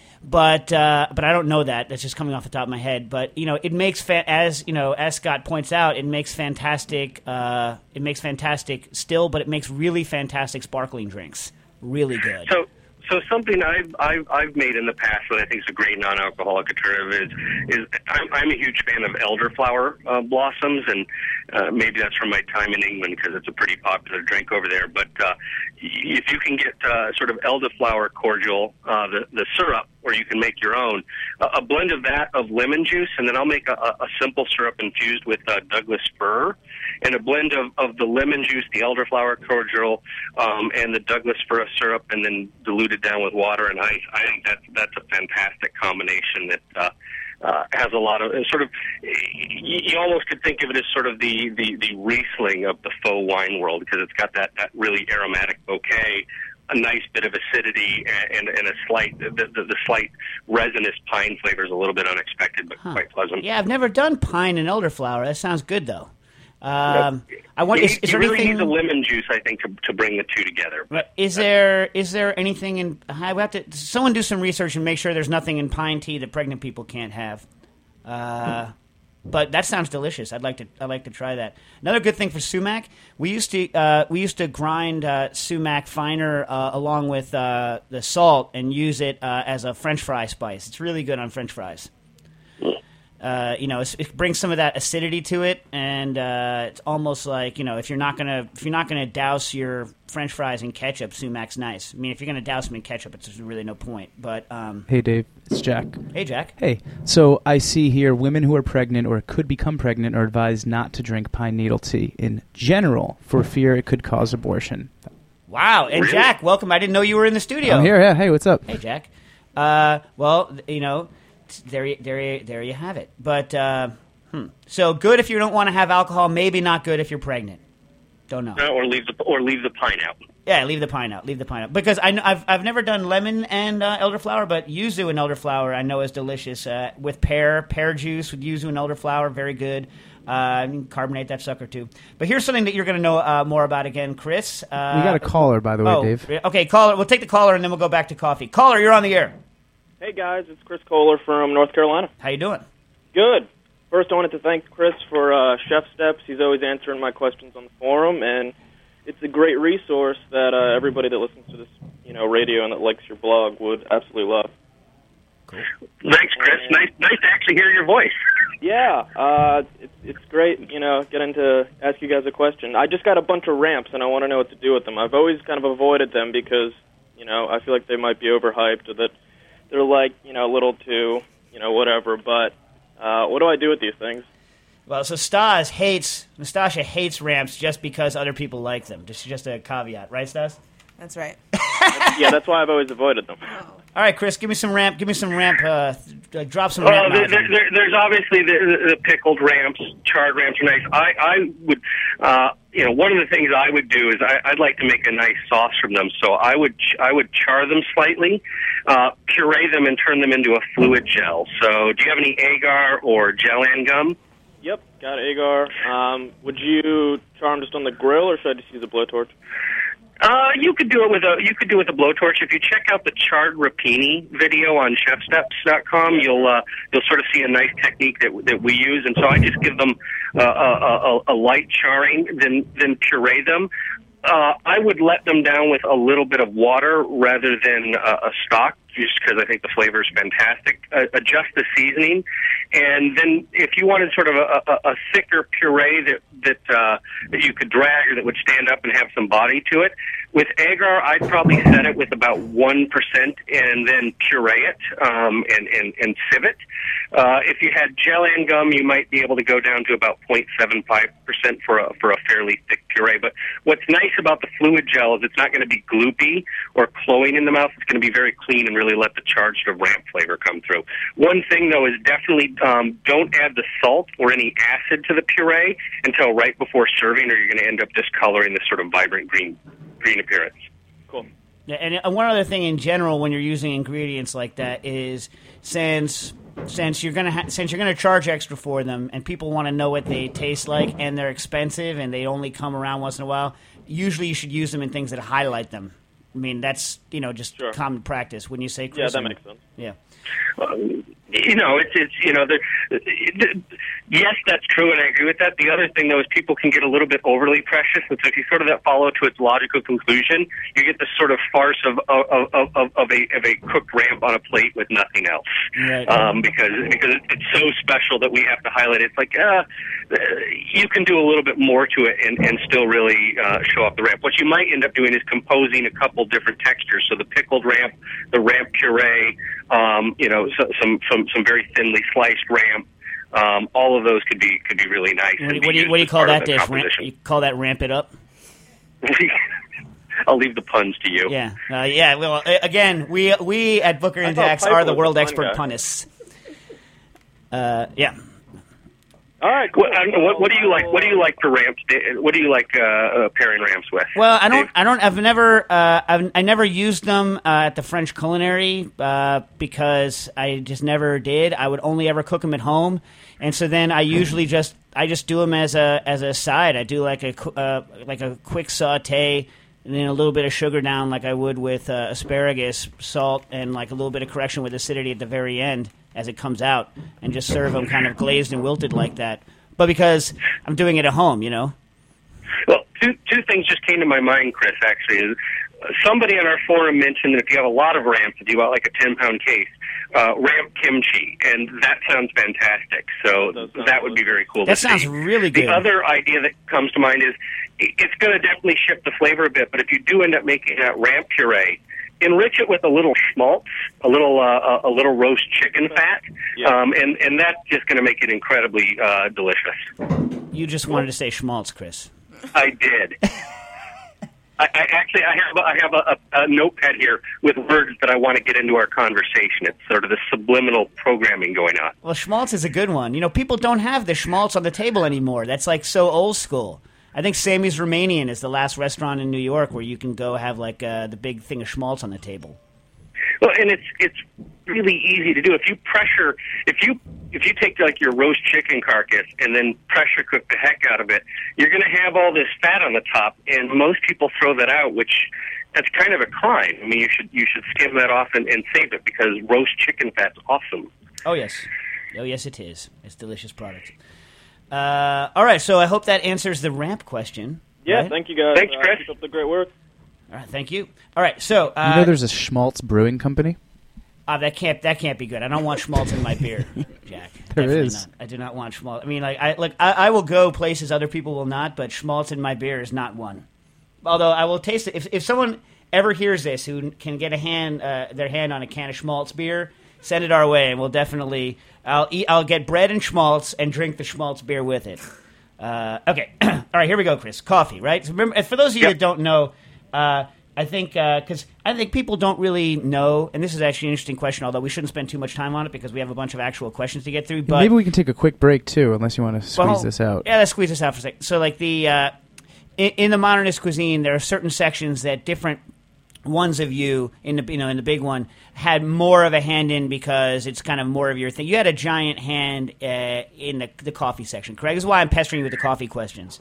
D: But uh, but I don't know that. That's just coming off the top of my head. But you know, it makes fa- as you know, as Scott points out, it makes fantastic. Uh, it makes fantastic still, but it makes really fantastic sparkling drinks. Really good.
G: So. So something I've, I've I've made in the past that I think is a great non-alcoholic alternative is is I'm, I'm a huge fan of elderflower uh, blossoms, and uh, maybe that's from my time in England because it's a pretty popular drink over there. But uh, if you can get uh, sort of elderflower cordial, uh, the the syrup, or you can make your own, uh, a blend of that of lemon juice, and then I'll make a, a simple syrup infused with uh, Douglas fir, and a blend of, of the lemon juice, the elderflower cordial, um, and the Douglas fir syrup, and then dilute it down with water and ice. I think that's that's a fantastic combination that uh, uh, has a lot of sort of. You, you almost could think of it as sort of the, the, the Riesling of the faux wine world because it's got that, that really aromatic bouquet, a nice bit of acidity, and, and a slight the, the, the slight resinous pine flavor is a little bit unexpected but
D: huh.
G: quite pleasant.
D: Yeah, I've never done pine and elderflower. That sounds good though. Um,
G: yeah.
D: I want.
G: You,
D: Is, is
G: you
D: there
G: really
D: anything?
G: need the lemon juice, I think, to, to bring the two together.
D: But is there is there anything in? I have to. Someone do some research and make sure there's nothing in pine tea that pregnant people can't have. Uh, but that sounds delicious. I'd like to. I'd like to try that. Another good thing for sumac. We used to. Uh, we used to grind uh, sumac finer uh, along with uh, the salt and use it uh, as a French fry spice. It's really good on French fries. Uh, you know, it's, it brings some of that acidity to it, and uh, it's almost like, you know, if you're not gonna if you're not gonna douse your French fries in ketchup, Sumac's nice. I mean, if you're gonna douse them in ketchup, it's really no point. But um,
B: Hey, Dave. It's Jack.
D: Hey, Jack.
B: Hey. So I see here women who are pregnant or could become pregnant are advised not to drink pine needle tea in general for fear it could cause abortion.
D: Wow. And Jack, welcome. I didn't know you were in the studio.
B: I'm here. Yeah. Hey, what's up?
D: Hey, Jack. Uh, well, you know. There, you, there, you, there you have it. But uh, hmm. so good if you don't want to have alcohol. Maybe not good if you're pregnant. Don't know.
G: No, or leave the or leave the pine out.
D: Yeah, leave the pine out. Leave the pine out because I, I've I've never done lemon and uh, elderflower, but yuzu and elderflower I know is delicious uh, with pear pear juice with yuzu and elderflower. Very good. Uh, I mean, carbonate that sucker too. But here's something that you're going to know uh, more about again, Chris. Uh,
B: we got a caller, by the way,
D: oh,
B: Dave.
D: Okay, caller. We'll take the caller and then we'll go back to coffee. Caller, you're on the air.
I: Hey guys, it's Chris Kohler from North Carolina.
D: How you doing?
I: Good. First, I wanted to thank Chris for uh, Chef Steps. He's always answering my questions on the forum, and it's a great resource that uh, everybody that listens to this, you know, radio and that likes your blog would absolutely love.
G: Cool. Thanks, Chris. And, nice, nice to actually hear your voice.
I: Yeah, uh, it's it's great, you know, getting to ask you guys a question. I just got a bunch of ramps, and I want to know what to do with them. I've always kind of avoided them because, you know, I feel like they might be overhyped or that they're like, you know, a little too, you know, whatever. But uh, what do I do with these things?
D: Well, so Stas hates, Nastasha hates ramps just because other people like them. Just just a caveat. Right, Stas?
E: That's right.
I: Yeah, that's why I've always avoided them.
E: Oh.
D: All right, Chris, give me some ramp. Give me some ramp. Uh, th- drop some
G: Well,
D: ramp.
G: there,
D: knowledge on
G: there, there's obviously the, the pickled ramps, charred ramps are nice. I, I would, uh, you know, one of the things I would do is I, I'd like to make a nice sauce from them. So I would, ch- I would char them slightly, uh, puree them, and turn them into a fluid gel. So, do you have any agar or Gel-An gum?
I: Yep, got agar. Um, would you char them just on the grill, or should I just use a blowtorch?
G: Uh, you could do it with a you could do it with a blowtorch. If you check out the charred rapini video on chef steps dot com, you'll uh, you'll sort of see a nice technique that that we use. And so I just give them uh, a, a, a light charring, then then puree them. Uh, I would let them down with a little bit of water rather than uh, a stock, just because I think the flavor is fantastic. Uh, adjust the seasoning, and then if you wanted sort of a, a, a thicker puree that that uh, that you could drag or that would stand up and have some body to it, with agar, I'd probably set it with about one percent and then puree it um, and, and and sieve it. Uh, if you had Gel-An gum, you might be able to go down to about zero point seven five percent for a for a fairly thick puree. But what's nice about the fluid gel is it's not going to be gloopy or cloying in the mouth. It's going to be very clean and really let the charged sort of ramp flavor come through. One thing, though, is definitely um, don't add the salt or any acid to the puree until right before serving, or you're going to end up discoloring this sort of vibrant green green appearance.
I: Cool.
D: Yeah, and one other thing in general when you're using ingredients like that is since since you're gonna ha- since you're gonna charge extra for them, and people want to know what they taste like, and they're expensive, and they only come around once in a while. Usually, you should use them in things that highlight them. I mean, that's you know just
I: Sure.
D: common practice. When you say
I: Yeah, that
D: and-
I: makes sense.
D: Yeah.
G: Um, you know, it's it's you know, the, the, yes, that's true, and I agree with that. The other thing, though, is people can get a little bit overly precious, and so if you sort of that follow to its logical conclusion, you get this sort of farce of of of, of, of a of a cooked ramp on a plate with nothing else,
D: Right.
G: um, because because it's so special that we have to highlight it. It's like uh, you can do a little bit more to it and, and still really uh, show off the ramp. What you might end up doing is composing a couple different textures. So the pickled ramp, the ramp puree, um, you know, so, some some some very thinly sliced ramp. Um, all of those could be could be really nice.
D: What, do
G: and
D: you-
G: be
D: what do you
G: used
D: what do you
G: as
D: call
G: part of
D: that
G: the
D: dish? Ramp,
G: composition.
D: you call that ramp it up?
G: I'll leave the puns to you.
D: Yeah, uh, yeah. Well, uh, again, we we at Booker and
I: I thought
D: Dax
I: Piper
D: are the
I: was
D: world
I: the pun
D: expert
I: guy.
D: punists. Uh, yeah.
I: All right. Cool.
G: What, I don't know, what, what do you like? What do you like for ramps? What do you like uh, uh, pairing ramps with?
D: Well, I don't.
G: Dave?
D: I don't. I've never. Uh, I've I never used them uh, at the French Culinary uh, because I just never did. I would only ever cook them at home, and so then I usually just I just do them as a as a side. I do like a qu- uh, like a quick saute. And then a little bit of sugar down, like I would with uh, asparagus, salt, and like a little bit of correction with acidity at the very end as it comes out, and just serve them kind of glazed and wilted like that. But because I'm doing it at home, you know.
G: Well, two two things just came to my mind, Chris. Actually, is uh, somebody on our forum mentioned that if you have a lot of ramps, if you bought like a ten pound case, uh, ramp kimchi, and that sounds fantastic. So
I: That sounds
G: that would be very cool.
D: That
G: to
D: sounds
G: see.
D: really good.
G: The other idea that comes to mind is i- it's going to definitely shift the flavor a bit, but if you do end up making that ramp puree, enrich it with a little schmaltz, a little uh, a little roast chicken fat,
I: Yeah.
G: um, and and that's just going to make it incredibly uh, delicious.
D: You just wanted to say schmaltz, Chris.
G: I did. I, I actually, I have, a, I have a, a, a notepad here with words that I want to get into our conversation. It's sort of the subliminal programming going on.
D: Well, schmaltz is a good one. You know, people don't have the schmaltz on the table anymore. That's like so old school. I think Sammy's Romanian is the last restaurant in New York where you can go have like uh, the big thing of schmaltz on the table.
G: Well, and it's it's really easy to do. If you pressure, if you if you take like your roast chicken carcass and then pressure cook the heck out of it, you're going to have all this fat on the top, and most people throw that out, which that's kind of a crime. I mean, you should you should skim that off and, and save it because roast chicken fat's awesome.
D: Oh yes, oh yes, it is. It's a delicious product. Uh, all right, so I hope that answers the ramp question.
I: Yeah,
D: right?
I: thank you guys.
G: Thanks,
I: Uh,
G: Chris.
I: keep up the great work.
D: All right, thank you. All right, so uh,
B: You know there's a Schmaltz Brewing Company?
D: uh, that can't that can't be good. I don't want schmaltz in my beer, Jack.
B: There
D: Definitely
B: is.
D: not. I do not want schmaltz. I mean, like I like I, I will go places other people will not, but schmaltz in my beer is not one. Although I will taste it if if someone ever hears this who can get a hand uh, their hand on a can of schmaltz beer, send it our way, and we'll definitely I'll eat. I'll get bread and schmaltz and drink the schmaltz beer with it. Uh, okay, all right, here we go, Chris. Coffee, right? So remember, for those of you
G: Yep.
D: that don't know, uh, I think because I think people don't really know, and this is actually an interesting question. Although we shouldn't spend too much time on it because we have a bunch of actual questions to get through. But
B: Maybe we can take a quick break, too, unless you want to squeeze
D: well,
B: this out.
D: Yeah, let's squeeze this out for a second. So, like the uh, in, in the modernist cuisine, there are certain sections that different ones of you in the you know in the big one had more of a hand in because it's kind of more of your thing. You had a giant hand uh, in the the coffee section, correct? This is why I'm pestering you with the coffee questions.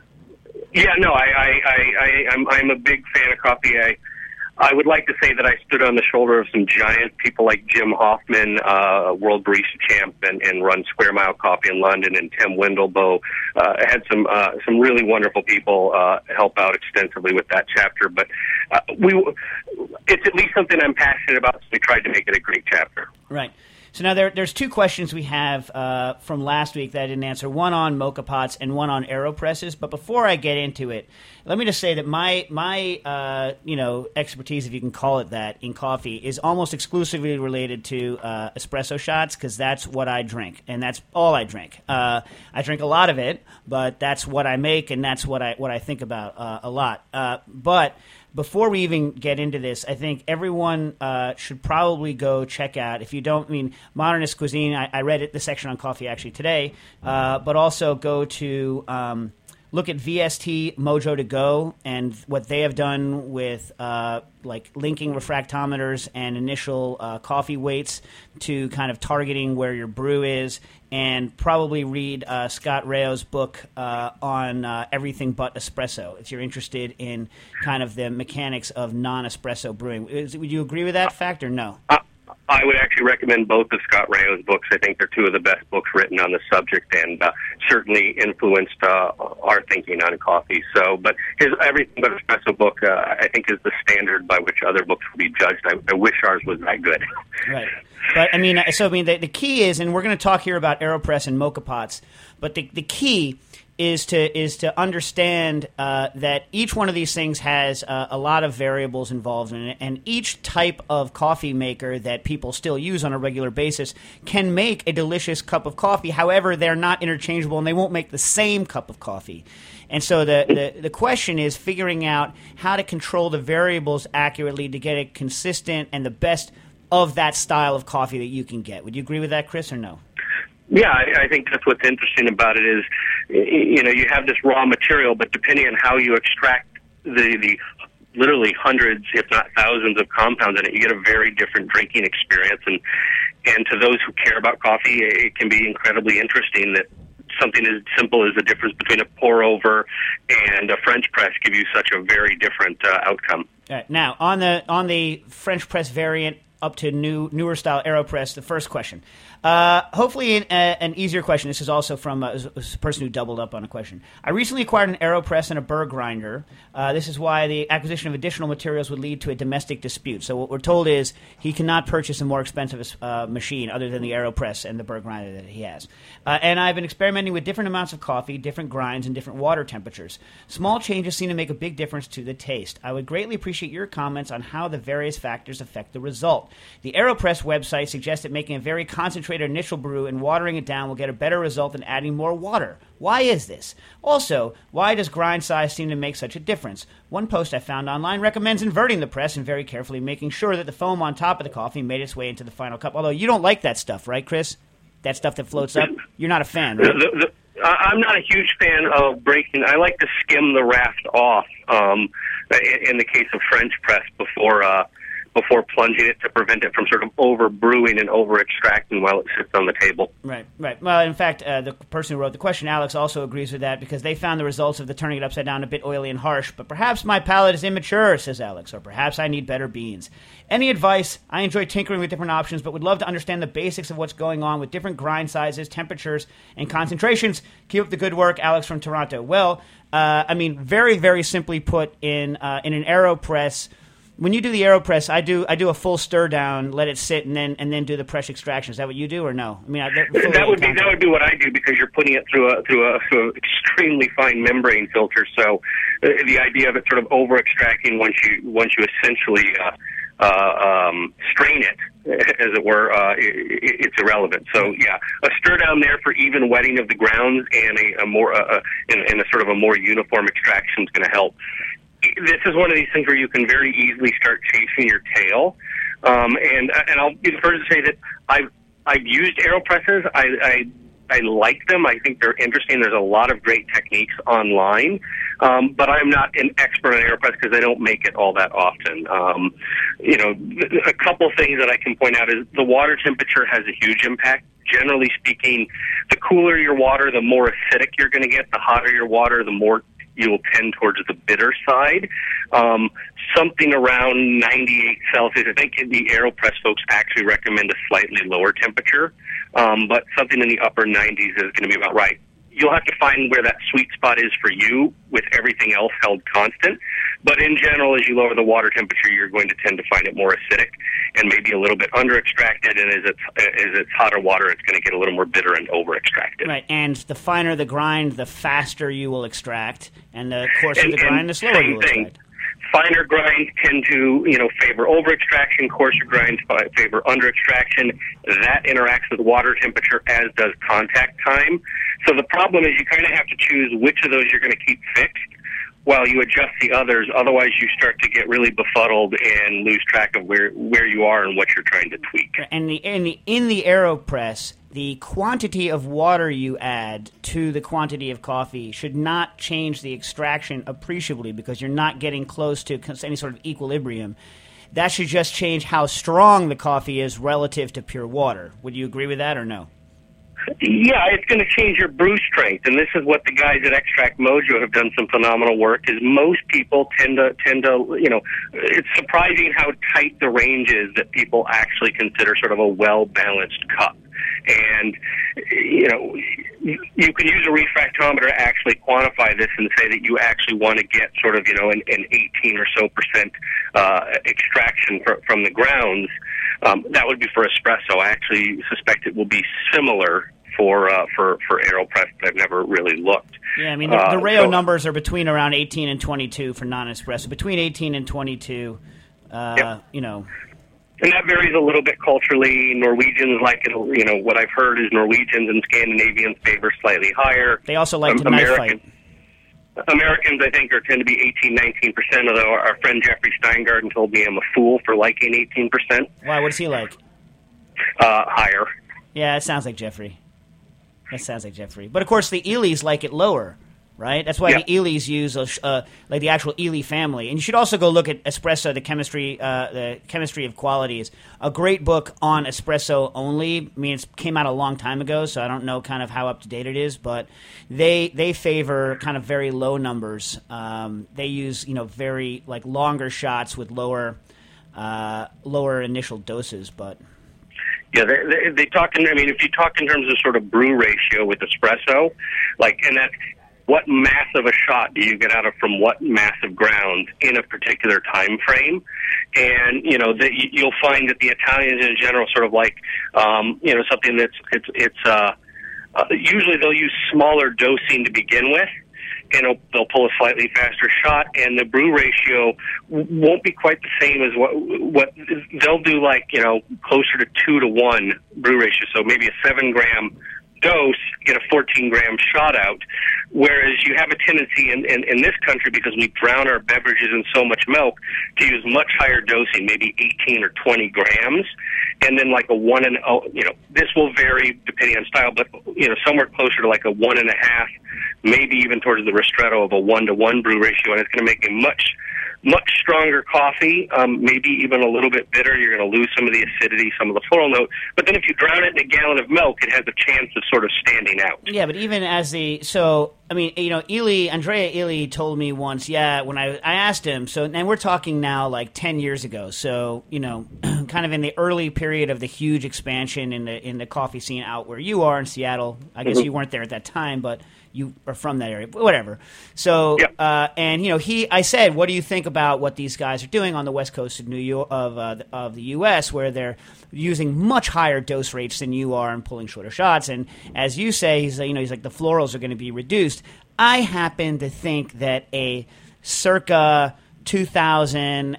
G: Yeah, no, I, I, I, I I'm, I'm a big fan of coffee. I, I would like to say that I stood on the shoulder of some giant people like Jim Hoffman, uh, world barista champ, and, and run Square Mile Coffee in London, and Tim Wendelboe. Uh, had some uh, some really wonderful people uh, help out extensively with that chapter. But uh, we, it's at least something I'm passionate about, so we tried to make it a great chapter.
D: Right. So now there, there's two questions we have uh, from last week that I didn't answer. One on mocha pots and one on AeroPresses. But before I get into it, let me just say that my my uh, you know expertise, if you can call it that, in coffee is almost exclusively related to uh, espresso shots because that's what I drink and that's all I drink. Uh, I drink a lot of it, but that's what I make and that's what I what I think about uh, a lot. Uh, but before we even get into this, I think everyone uh, should probably go check out, if you don't, I mean, Modernist Cuisine, I, I read it, the section on coffee actually today, uh, but also go to um, look at V S T Mojo to Go and what they have done with uh, like linking refractometers and initial uh, coffee weights to kind of targeting where your brew is, and probably read uh, Scott Rao's book uh, on uh, everything but espresso if you're interested in kind of the mechanics of non-espresso brewing. Is, would you agree with that fact or no?
G: Uh, I would actually recommend both of Scott Rao's books. I think they're two of the best books written on the subject, and uh, certainly influenced uh, our thinking on coffee. So, but his Everything But Espresso book, uh, I think, is the standard by which other books will be judged. I, I wish ours was that good.
D: Right. But, I mean, so, I mean, the, the key is, and we're going to talk here about AeroPress and mocha pots, but the, the key is to is to understand uh, that each one of these things has uh, a lot of variables involved in it, and each type of coffee maker that people still use on a regular basis can make a delicious cup of coffee. However, they're not interchangeable, and they won't make the same cup of coffee. And so the, the, the question is figuring out how to control the variables accurately to get it consistent and the best of that style of coffee that you can get. Would you agree with that, Chris, or no?
G: Yeah, I, I think that's what's interesting about it is, you know, you have this raw material, but depending on how you extract the, the literally hundreds, if not thousands of compounds in it, you get a very different drinking experience. And, and to those who care about coffee, it can be incredibly interesting that something as simple as the difference between a pour-over and a French press give you such a very different uh, outcome.
D: All right. Now, on the on the French press variant, up to new newer style AeroPress. The first question, uh, hopefully an, uh, an easier question. This is also from a, a person who doubled up on a question. I recently acquired an AeroPress and a burr grinder. Uh, this is why the acquisition of additional materials would lead to a domestic dispute. So what we're told is he cannot purchase a more expensive uh, machine other than the AeroPress and the burr grinder that he has. Uh, and I've been experimenting with different amounts of coffee, different grinds, and different water temperatures. Small changes seem to make a big difference to the taste. I would greatly appreciate your comments on how the various factors affect the result. The AeroPress website suggests that making a very concentrated initial brew and watering it down will get a better result than adding more water. Why is this? Also, why does grind size seem to make such a difference? One post I found online recommends inverting the press and very carefully making sure that the foam on top of the coffee made its way into the final cup. Although you don't like that stuff, right, Chris? That stuff that floats up? You're not a fan, right?
G: The, the, I'm not a huge fan of breaking. I like to skim the raft off um, in, in the case of French press before uh, before plunging it to prevent it from sort of over brewing and over extracting while it sits on the table.
D: Right, right. Well, in fact, uh, the person who wrote the question, Alex, also agrees with that because they found the results of the turning it upside down a bit oily and harsh. But perhaps my palate is immature, says Alex, or perhaps I need better beans. Any advice? I enjoy tinkering with different options, but would love to understand the basics of what's going on with different grind sizes, temperatures, and concentrations. Keep up the good work, Alex from Toronto. Well, uh, I mean, very, very simply put, in uh, in an AeroPress, when you do the AeroPress, I do I do a full stir down, let it sit, and then and then do the press extraction. Is that what you do, or no? I mean, I,
G: that would be that would be what I do because you're putting it through a through a through an extremely fine membrane filter. So uh, the idea of it sort of over extracting once you once you essentially uh, uh, um, strain it, as it were, uh, it, it's irrelevant. So yeah, a stir down there for even wetting of the grounds and a, a more uh, and, and a sort of a more uniform extraction is going to help. This is one of these things where you can very easily start chasing your tail, um, and and I'll be the first to say that I've I've used AeroPresses. I, I I like them. I think they're interesting. There's a lot of great techniques online, um, but I'm not an expert on AeroPress because I don't make it all that often. Um, you know, a couple things that I can point out is the water temperature has a huge impact. Generally speaking, the cooler your water, the more acidic you're going to get. The hotter your water, the more you will tend towards the bitter side. Um, something around ninety-eight Celsius. I think the AeroPress folks actually recommend a slightly lower temperature, um, but something in the upper nineties is going to be about right. You'll have to find where that sweet spot is for you with everything else held constant. But in general, as you lower the water temperature, you're going to tend to find it more acidic and maybe a little bit under-extracted. And as it's, as it's hotter water, it's going to get a little more bitter and over-extracted.
D: Right, and the finer the grind, the faster you will extract. And the coarser
G: and,
D: the grind, the slower you will
G: thing.
D: extract.
G: Finer grinds tend to, you know, favor over-extraction. Coarser grinds favor under-extraction. That interacts with water temperature, as does contact time. So the problem is you kind of have to choose which of those you're going to keep fixed while you adjust the others. Otherwise, you start to get really befuddled and lose track of where, where you are and what you're trying to tweak.
D: And the, in the in the AeroPress, the quantity of water you add to the quantity of coffee should not change the extraction appreciably because you're not getting close to any sort of equilibrium. That should just change how strong the coffee is relative to pure water. Would you agree with that or no?
G: Yeah, it's going to change your brew strength, and this is what the guys at Extract Mojo have done some phenomenal work. Is most people tend to tend to you know, it's surprising how tight the range is that people actually consider sort of a well balanced cup. And you know, you can use a refractometer to actually quantify this and say that you actually want to get sort of you know an, an eighteen or so percent uh, extraction for, from the grounds. Um, that would be for espresso. I actually suspect it will be similar for uh, for for AeroPress, but I've never really looked.
D: Yeah, I mean the, the
G: uh,
D: Rayo
G: so,
D: numbers are between around eighteen and twenty-two for non-espresso. Between eighteen and twenty-two, uh,
G: yep.
D: you know.
G: And that varies a little bit culturally. Norwegians like it. You know what I've heard is Norwegians and Scandinavians favor slightly higher.
D: They also like
G: um,
D: to knife
G: American,
D: fight.
G: Americans, I think, are tend to be eighteen, nineteen percent. Although our friend Jeffrey Steingarten told me I'm a fool for liking eighteen percent.
D: Why? What's he like?
G: Uh, higher.
D: Yeah, it sounds like Jeffrey. That sounds like Jeffrey. But of course, the Elis like it lower, right? That's why
G: yeah.
D: the Elis use a, uh, like the actual Ely family. And you should also go look at Espresso, the chemistry, uh, the chemistry of qualities. A great book on espresso only. I mean, it came out a long time ago, so I don't know kind of how up to date it is. But they they favor kind of very low numbers. Um, they use you know very like longer shots with lower. uh, lower initial doses, but
G: Yeah, they, they, they talk in, I mean, if you talk in terms of sort of brew ratio with espresso, like, and that, what massive a shot do you get out of from what massive ground in a particular time frame? And, you know, that you'll find that the Italians in general sort of like, um, you know, something that's, it's, it's, uh, uh, usually they'll use smaller dosing to begin with, and it'll, they'll pull a slightly faster shot, and the brew ratio won't be quite the same as what what they'll do. Like, you know, closer to two to one brew ratio. So maybe a seven gram dose, get a fourteen gram shot out. Whereas you have a tendency in, in, in this country, because we drown our beverages in so much milk, to use much higher dosing, maybe eighteen or twenty grams, and then like a one and oh, you know, this will vary depending on style, but you know, somewhere closer to like a one and a half, maybe even towards the ristretto of a one to one brew ratio, and it's going to make a much much stronger coffee, um, maybe even a little bit bitter. You're going to lose some of the acidity, some of the floral note. But then if you drown it in a gallon of milk, it has a chance of sort of standing out.
D: Yeah, but even as the, so, I mean, you know, Ely, Andrea Ely told me once, yeah, when I, I asked him, so, and we're talking now like ten years ago, so, you know, kind of in the early period of the huge expansion in the in the coffee scene out where you are in Seattle. I guess mm-hmm. you weren't there at that time, but you are from that area, whatever. So,
G: yep.
D: uh, and you know, he, I said, what do you think about what these guys are doing on the west coast of New York, of uh, the, of the U S, where they're using much higher dose rates than you are and pulling shorter shots? And as you say, he's, you know, he's like, the florals are going to be reduced. I happen to think that a circa two thousand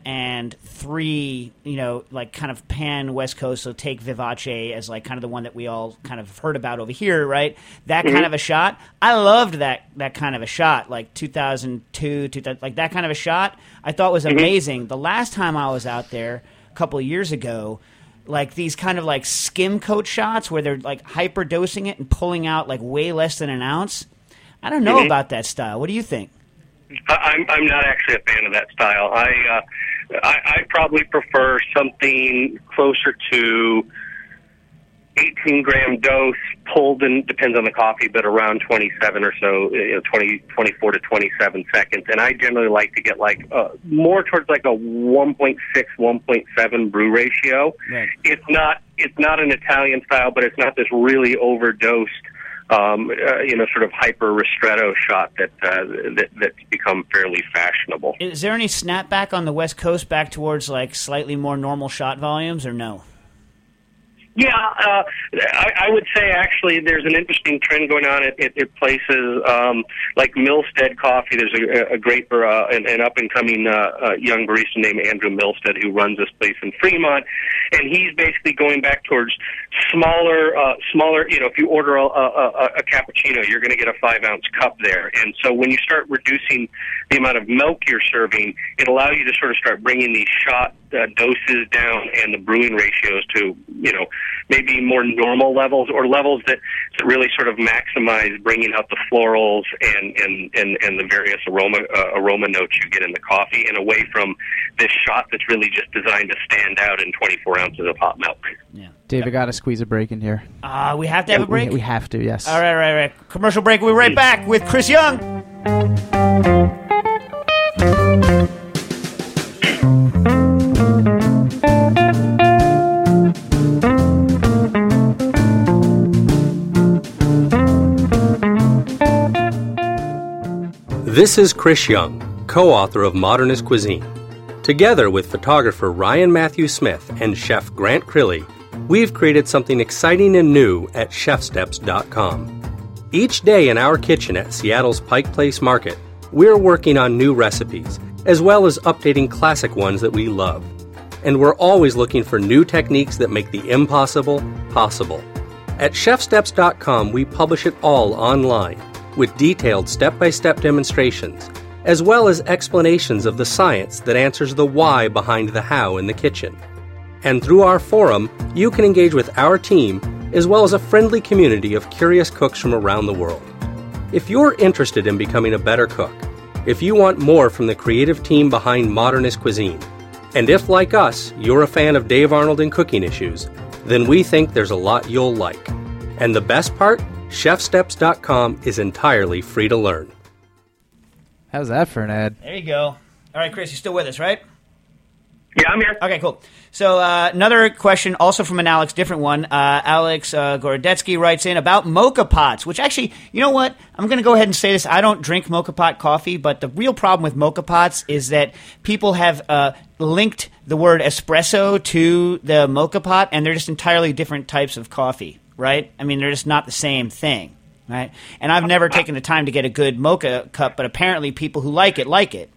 D: three, you know, like kind of pan West Coast, so take Vivace as like kind of the one that we all kind of heard about over here, right? That mm-hmm. kind of a shot. I loved that that kind of a shot, like two thousand two, two thousand, like that kind of a shot. I thought was amazing. Mm-hmm. The last time I was out there a couple of years ago, like these kind of like skim coat shots where they're like hyper dosing it and pulling out like way less than an ounce. I don't know mm-hmm. about that style. What do you think?
G: I'm I'm not actually a fan of that style. I uh, I, I probably prefer something closer to eighteen gram dose, pulled in, depends on the coffee, but around twenty-seven or so, you know, twenty, twenty-four to twenty-seven seconds. And I generally like to get like uh, more towards like a one point six, one point seven brew ratio.
D: Right.
G: It's not it's not an Italian style, but it's not this really overdosed. Um, uh, you know, sort of hyper ristretto shot that, uh, that that's become fairly fashionable.
D: Is there any snapback on the West Coast back towards like slightly more normal shot volumes, or no?
G: Yeah, uh, I, I would say actually there's an interesting trend going on at, at, at places um, like Milstead Coffee. There's a, a great, uh, an, an up-and-coming uh, uh, young barista named Andrew Milstead who runs this place in Fremont, and he's basically going back towards smaller, uh, smaller. You know, if you order a, a, a cappuccino, you're going to get a five-ounce cup there, and so when you start reducing the amount of milk you're serving, it allows you to sort of start bringing these shot uh, doses down and the brewing ratios to, you know, maybe more normal levels, or levels that, that really sort of maximize bringing out the florals and, and, and, and the various aroma uh, aroma notes you get in the coffee, and away from this shot that's really just designed to stand out in twenty-four ounces of hot milk.
D: Yeah.
B: Dave, I got to squeeze a break in here.
D: Uh, we have to have a break?
B: We, we have to, yes.
D: All right, right, right. Commercial break. We'll be right back with Chris Young.
A: This is Chris Young, co-author of Modernist Cuisine. Together with photographer Ryan Matthew Smith and chef Grant Crilly, we've created something exciting and new at chef steps dot com. Each day in our kitchen at Seattle's Pike Place Market, we're working on new recipes, as well as updating classic ones that we love. And we're always looking for new techniques that make the impossible possible. At chef steps dot com, we publish it all online, with detailed step-by-step demonstrations, as well as explanations of the science that answers the why behind the how in the kitchen. And through our forum, you can engage with our team, as well as a friendly community of curious cooks from around the world. If you're interested in becoming a better cook, if you want more from the creative team behind Modernist Cuisine, and if, like us, you're a fan of Dave Arnold and cooking issues, then we think there's a lot you'll like. And the best part? chef steps dot com is entirely free to learn.
B: How's that for an ad?
D: There you go. All right, Chris, you're still with us, right?
G: Yeah, I'm here.
D: Okay, cool. So uh, another question, also from an Alex, different one. Uh, Alex uh, Gorodetsky writes in about mocha pots, which actually, you know what? I'm going to go ahead and say this. I don't drink mocha pot coffee, but the real problem with mocha pots is that people have uh, linked the word espresso to the mocha pot, and they're just entirely different types of coffee, right? I mean, they're just not the same thing, right? And I've never taken the time to get a good mocha cup, but apparently people who like it like it.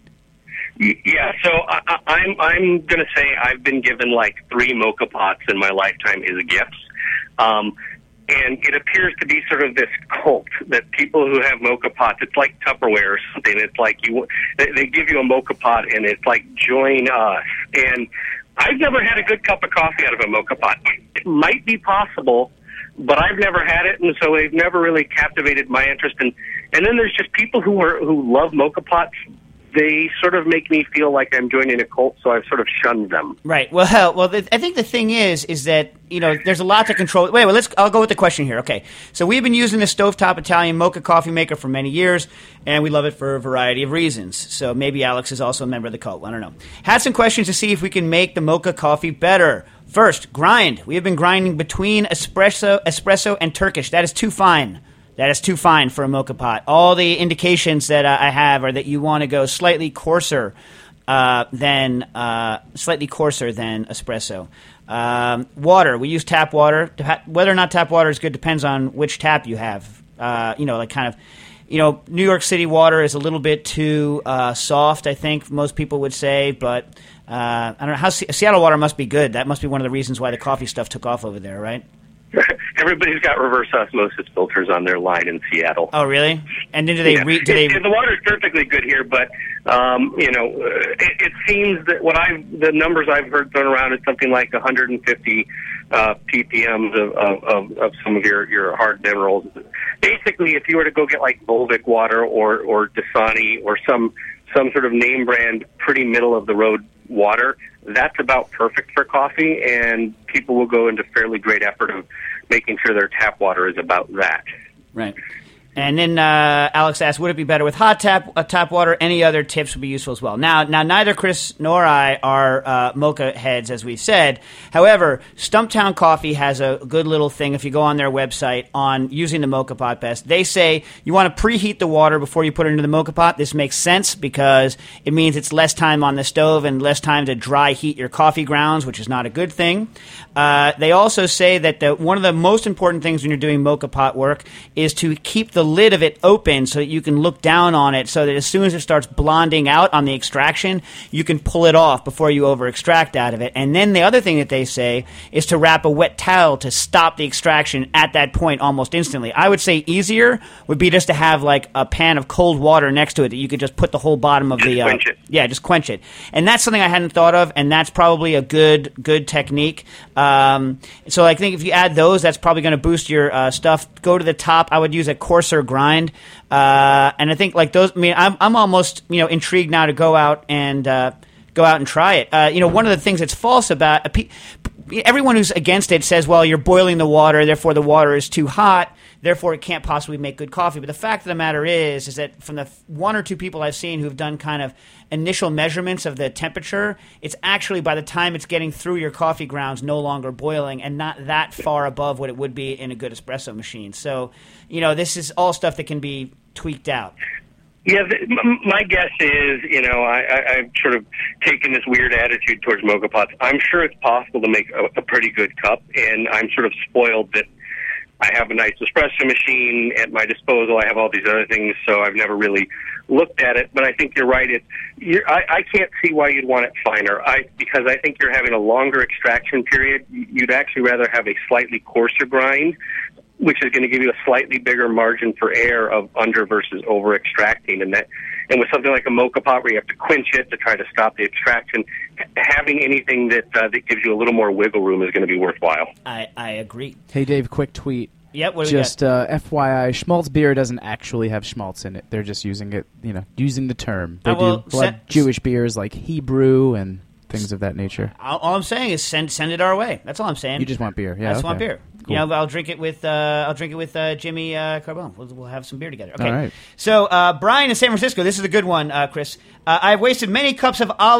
G: Yeah, so I, I, I'm I'm going to say I've been given like three mocha pots in my lifetime as gifts, um, and it appears to be sort of this cult that people who have mocha pots, it's like Tupperware or something. It's like you they, they give you a mocha pot, and it's like join us. And I've never had a good cup of coffee out of a mocha pot. It might be possible, but I've never had it, and so they've never really captivated my interest. And and then there's just people who are who love mocha pots. They sort of make me feel like I'm joining a cult, so I've sort of shunned them.
D: Right. Well, well, the, I think the thing is, is that you know, there's a lot to control. Wait, well, let's. I'll go with the question here. Okay. So we've been using the stovetop Italian mocha coffee maker for many years, and we love it for a variety of reasons. So maybe Alex is also a member of the cult. I don't know. Had some questions to see if we can make the mocha coffee better. First, grind. We have been grinding between espresso, espresso, and Turkish. That is too fine. That is too fine for a mocha pot. All the indications that uh, I have are that you want to go slightly coarser uh, than uh, slightly coarser than espresso. Um, water. We use tap water. Whether or not tap water is good depends on which tap you have. Uh, you know, like kind of, you know, New York City water is a little bit too uh, soft, I think most people would say. But uh, I don't know how Se- Seattle water must be good. That must be one of the reasons why the coffee stuff took off over there, right?
G: Everybody's got reverse osmosis filters on their line in Seattle.
D: Oh, really? And then do they?
G: Yeah.
D: Re- do they?
G: It, the water's perfectly good here, but um, you know, uh, it, it seems that what I've the numbers I've heard thrown around is something like one hundred fifty uh, ppms of, of, of, of some of your, your hard minerals. Basically, if you were to go get like Volvic water or or Dasani or some some sort of name brand, pretty middle of the road water, that's about perfect for coffee, and people will go into fairly great effort of making sure their tap water is about that.
D: Right. And then uh, Alex asked, would it be better with hot tap uh, tap water? Any other tips would be useful as well. Now, now neither Chris nor I are uh, mocha heads, as we've said. However, Stumptown Coffee has a good little thing, if you go on their website, on using the mocha pot best. They say you want to preheat the water before you put it into the mocha pot. This makes sense because it means it's less time on the stove and less time to dry heat your coffee grounds, which is not a good thing. Uh, they also say that the, one of the most important things when you're doing mocha pot work is to keep the lid of it open so that you can look down on it so that as soon as it starts blonding out on the extraction, you can pull it off before you over extract out of it. And then the other thing that they say is to wrap a wet towel to stop the extraction at that point almost instantly. I would say easier would be just to have like a pan of cold water next to it that you could just put the whole bottom of
G: just
D: the uh,
G: quench it.
D: Yeah, just quench it. And that's something I hadn't thought of, and that's probably a good good technique. Um, so I think if you add those, that's probably going to boost your uh, stuff. Go to the top. I would use a coarser grind. Uh, and I think like those, I mean, I'm, I'm almost, you know, intrigued now to go out and uh, go out and try it. Uh, you know, one of the things that's false about uh, pe- everyone who's against it says, well, you're boiling the water, therefore the water is too hot, therefore it can't possibly make good coffee. But the fact of the matter is, is that from the one or two people I've seen who've done kind of initial measurements of the temperature, it's actually by the time it's getting through your coffee grounds no longer boiling and not that far above what it would be in a good espresso machine. So, you know, this is all stuff that can be tweaked out.
G: Yeah, the, m- my guess is, you know, I, I, I've sort of taken this weird attitude towards mocha pots. I'm sure it's possible to make a, a pretty good cup, and I'm sort of spoiled that I have a nice espresso machine at my disposal. I have all these other things, so I've never really looked at it. But I think you're right. It, you're, I, I can't see why you'd want it finer, I, because I think you're having a longer extraction period. You'd actually rather have a slightly coarser grind, which is going to give you a slightly bigger margin for error of under versus over extracting. And that, and with something like a mocha pot where you have to quench it to try to stop the extraction, having anything that uh, that gives you a little more wiggle room is going to be worthwhile.
D: I, I agree.
B: Hey, Dave, quick tweet.
D: Yep, what do
B: just
D: we got?
B: uh, F Y I, schmaltz beer doesn't actually have schmaltz in it. They're just using it, you know, using the term. They
D: Uh, well,
B: do blood
D: send-
B: Jewish beers like Hebrew and things of that nature.
D: All, all I'm saying is send send it our way. That's all I'm saying.
B: You just want beer, yeah?
D: I just
B: okay.
D: want beer.
B: Cool.
D: Yeah, I'll drink it with uh, I'll drink it with uh, Jimmy uh, Carbone. We'll, we'll have some beer together. Okay.
B: All right.
D: So uh, Brian in San Francisco. This is a good one, uh, Chris. Uh, I've wasted many cups of olive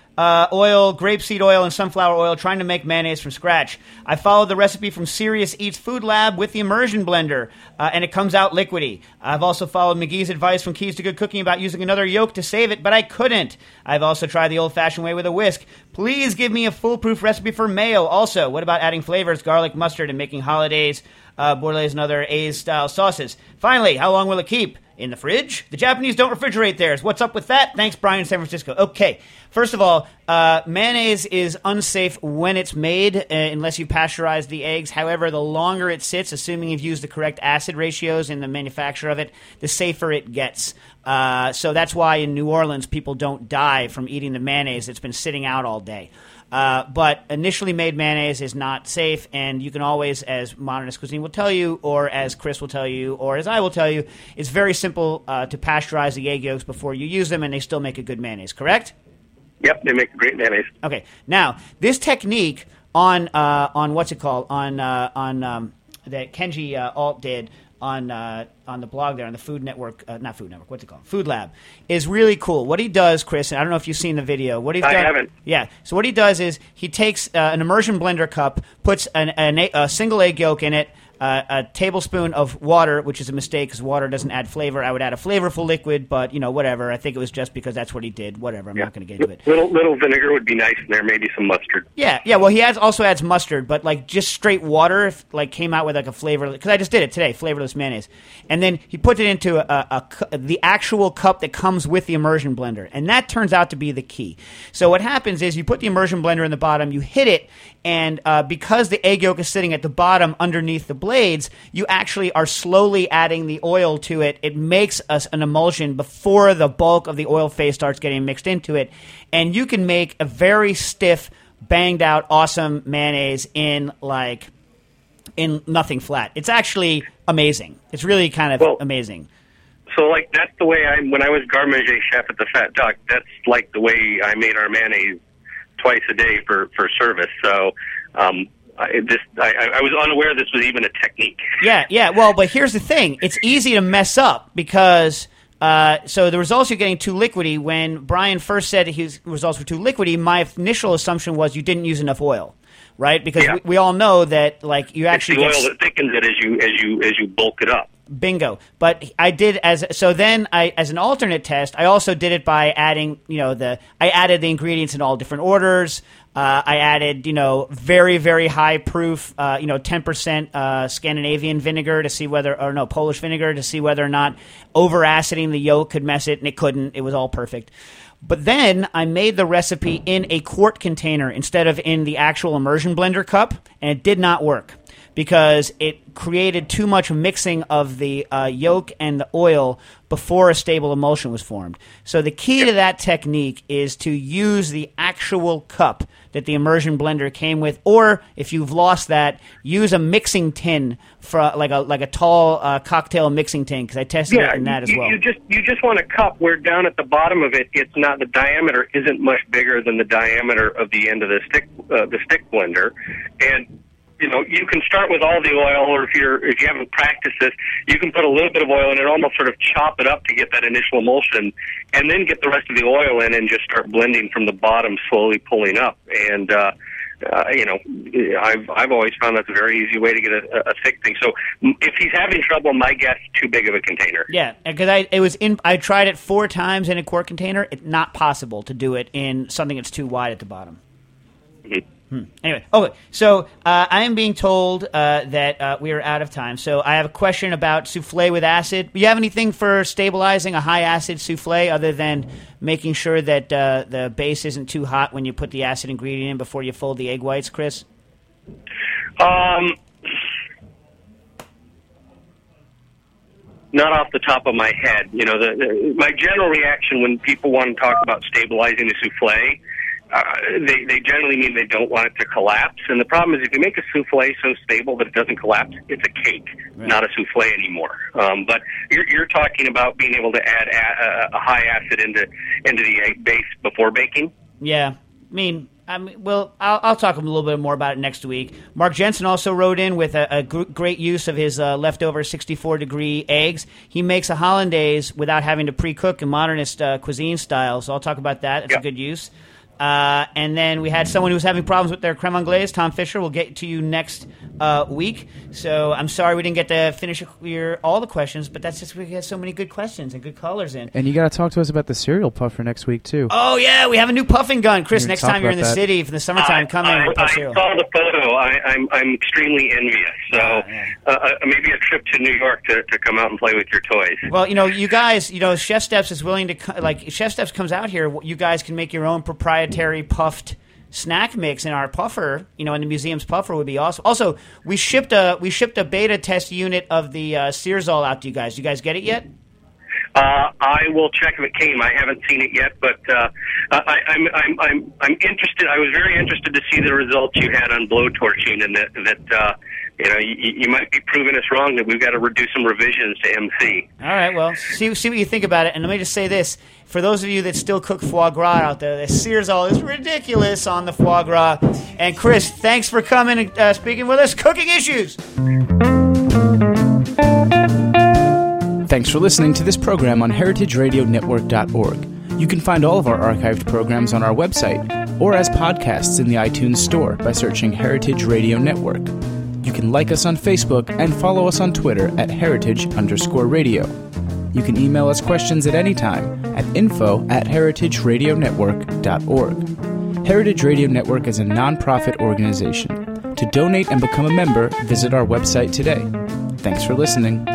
D: uh, oil, grapeseed oil, and sunflower oil trying to make mayonnaise from scratch. I followed the recipe from Serious Eats Food Lab with the immersion blender, uh, and it comes out liquidy. I've also followed McGee's advice from Keys to Good Cooking about using another yolk to save it, but I couldn't. I've also tried the old-fashioned way with a whisk. Please give me a foolproof recipe for mayo. Also, what about adding flavors, garlic, mustard, and making hollandaise, uh, bordelaise, and other A's-style sauces? Finally, how long will it keep? In the fridge? The Japanese don't refrigerate theirs. What's up with that? Thanks, Brian in San Francisco. Okay, first of all, uh, mayonnaise is unsafe when it's made uh, unless you pasteurize the eggs. However, the longer it sits, assuming you've used the correct acid ratios in the manufacture of it, the safer it gets. Uh, so that's why in New Orleans people don't die from eating the mayonnaise that's been sitting out all day. Uh, but initially made mayonnaise is not safe, and you can always, as Modernist Cuisine will tell you, or as Chris will tell you, or as I will tell you, it's very simple uh, to pasteurize the egg yolks before you use them, and they still make a good mayonnaise, correct?
G: Yep, they make great mayonnaise.
D: Okay. Now, this technique on, uh, on what's it called, on, uh, on um, that Kenji uh, Alt did on uh, on the blog there, on the Food Network, uh, not Food Network, what's it called? Food Lab, is really cool. What he does, Chris, and I don't know if you've seen the video. What he's
G: I
D: done,
G: haven't.
D: Yeah. So what he does is he takes uh, an immersion blender cup, puts an, an, a single egg yolk in it, uh, a tablespoon of water, which is a mistake because water doesn't add flavor. I would add a flavorful liquid, but, you know, whatever. I think it was just because that's what he did. Whatever. I'm
G: Yeah.
D: not going to get into it.
G: Little little vinegar would be nice in there, maybe some mustard.
D: Yeah, yeah. Well, he adds, also adds mustard, but like just straight water, if, like came out with like a flavor. Because I just did it today, flavorless mayonnaise, and then he put it into a, a, a the actual cup that comes with the immersion blender, and that turns out to be the key. So what happens is you put the immersion blender in the bottom, you hit it, and uh, because the egg yolk is sitting at the bottom underneath the blades, you actually are slowly adding the oil to it. It makes us an emulsion before the bulk of the oil phase starts getting mixed into it, and you can make a very stiff, banged out, awesome mayonnaise in like in nothing flat. It's actually amazing. It's really kind of
G: Well,
D: amazing.
G: So, like, that's the way I, when I was garde manger chef at the Fat Duck, that's like the way I made our mayonnaise twice a day for, for service. So, um, I, this, I, I was unaware this was even a technique.
D: Yeah, yeah. Well, but here's the thing. It's easy to mess up because uh, so the results you're getting too liquidy. When Brian first said his results were too liquidy, my initial assumption was you didn't use enough oil, right? Because
G: Yeah.
D: we, we all know that like you actually
G: it's the
D: get
G: oil that thickens it as you as you as you bulk it up.
D: Bingo. But I did as so then I as an alternate test, I also did it by adding, you know, the I added the ingredients in all different orders. Uh, I added, you know, very, very high proof, uh, you know, ten percent uh, Scandinavian vinegar to see whether, or no, Polish vinegar to see whether or not over aciding the yolk could mess it, and it couldn't. It was all perfect. But then I made the recipe in a quart container instead of in the actual immersion blender cup, and it did not work because it created too much mixing of the uh, yolk and the oil before a stable emulsion was formed. So the key to that technique is to use the actual cup that the immersion blender came with, or if you've lost that, use a mixing tin for like a like a tall uh, cocktail mixing tin, because I tested
G: Yeah,
D: it in that
G: you,
D: as well.
G: you just you just want a cup where down at the bottom of it, it's not the diameter isn't much bigger than the diameter of the end of the stick uh, the stick blender, and you know, you can start with all the oil, or if you're if you haven't practiced this, you can put a little bit of oil in it, almost sort of chop it up to get that initial emulsion, and then get the rest of the oil in and just start blending from the bottom, slowly pulling up. And uh, uh, you know, I've I've always found that's a very easy way to get a, a thick thing. So if he's having trouble, my guess too big of a container.
D: Yeah, because I it was in. I tried it four times in a quart container. It's not possible to do it in something that's too wide at the bottom.
G: Mm-hmm.
D: Hmm. Anyway, okay, so uh, I am being told uh, that uh, we are out of time. So I have a question about souffle with acid. Do you have anything for stabilizing a high acid souffle other than making sure that uh, the base isn't too hot when you put the acid ingredient in before you fold the egg whites, Chris?
G: Um, not off the top of my head. You know, the, the, my general reaction when people want to talk about stabilizing a souffle, Uh, they, they generally mean they don't want it to collapse. And the problem is if you make a souffle so stable that it doesn't collapse, it's a cake, right, not a souffle anymore. Um, but you're, you're talking about being able to add a, a high acid into into the egg base before baking?
D: Yeah. I mean, I mean well, I'll, I'll talk a little bit more about it next week. Mark Jensen also wrote in with a, a gr- great use of his uh, leftover sixty-four degree eggs. He makes a hollandaise without having to pre-cook in modernist uh, cuisine style, so I'll talk about that. It's
G: yep.
D: a good use. Uh, and then we had someone who was having problems with their creme anglaise, Tom Fisher. We'll get to you next uh, week. So I'm sorry we didn't get to finish your, all the questions, but that's just we had so many good questions and good callers in.
B: And you got to talk to us about the cereal puffer next week, too.
D: Oh, yeah, we have a new puffing gun. Chris,
B: We're
D: next
B: gonna
D: time
B: talk
D: you're in the
B: about that.
D: city for the summertime, come in
G: I,
D: and puff
G: I
D: cereal.
G: saw the photo. I, I'm I'm extremely envious. So
D: Yeah, yeah.
G: Uh, uh, maybe a trip to New York to, to come out and play with your toys.
D: Well, you know, you guys, you know, Chef Steps is willing to, co- like, if Chef Steps comes out here, you guys can make your own proprietary puffed snack mix in our puffer, you know, in the museum's puffer would be awesome. Also, we shipped a we shipped a beta test unit of the uh, Searzall out to you guys. You guys get it yet?
G: Uh, I will check if it came. I haven't seen it yet, but uh, I, I'm I'm I'm I'm interested. I was very interested to see the results you had on blowtorching, and that that uh, you know you, you might be proving us wrong. That we've got to redo some revisions to M C.
D: All right, well, see see what you think about it. And let me just say this. For those of you that still cook foie gras out there, the Searzall is ridiculous on the foie gras. And Chris, thanks for coming and uh, speaking with us. Cooking Issues.
B: Thanks for listening to this program on heritage radio network dot org. You can find all of our archived programs on our website or as podcasts in the iTunes Store by searching Heritage Radio Network. You can like us on Facebook and follow us on Twitter at heritage underscore radio. You can email us questions at any time at info at heritage radio network dot org. Heritage Radio Network is a nonprofit organization. To donate and become a member, visit our website today. Thanks for listening.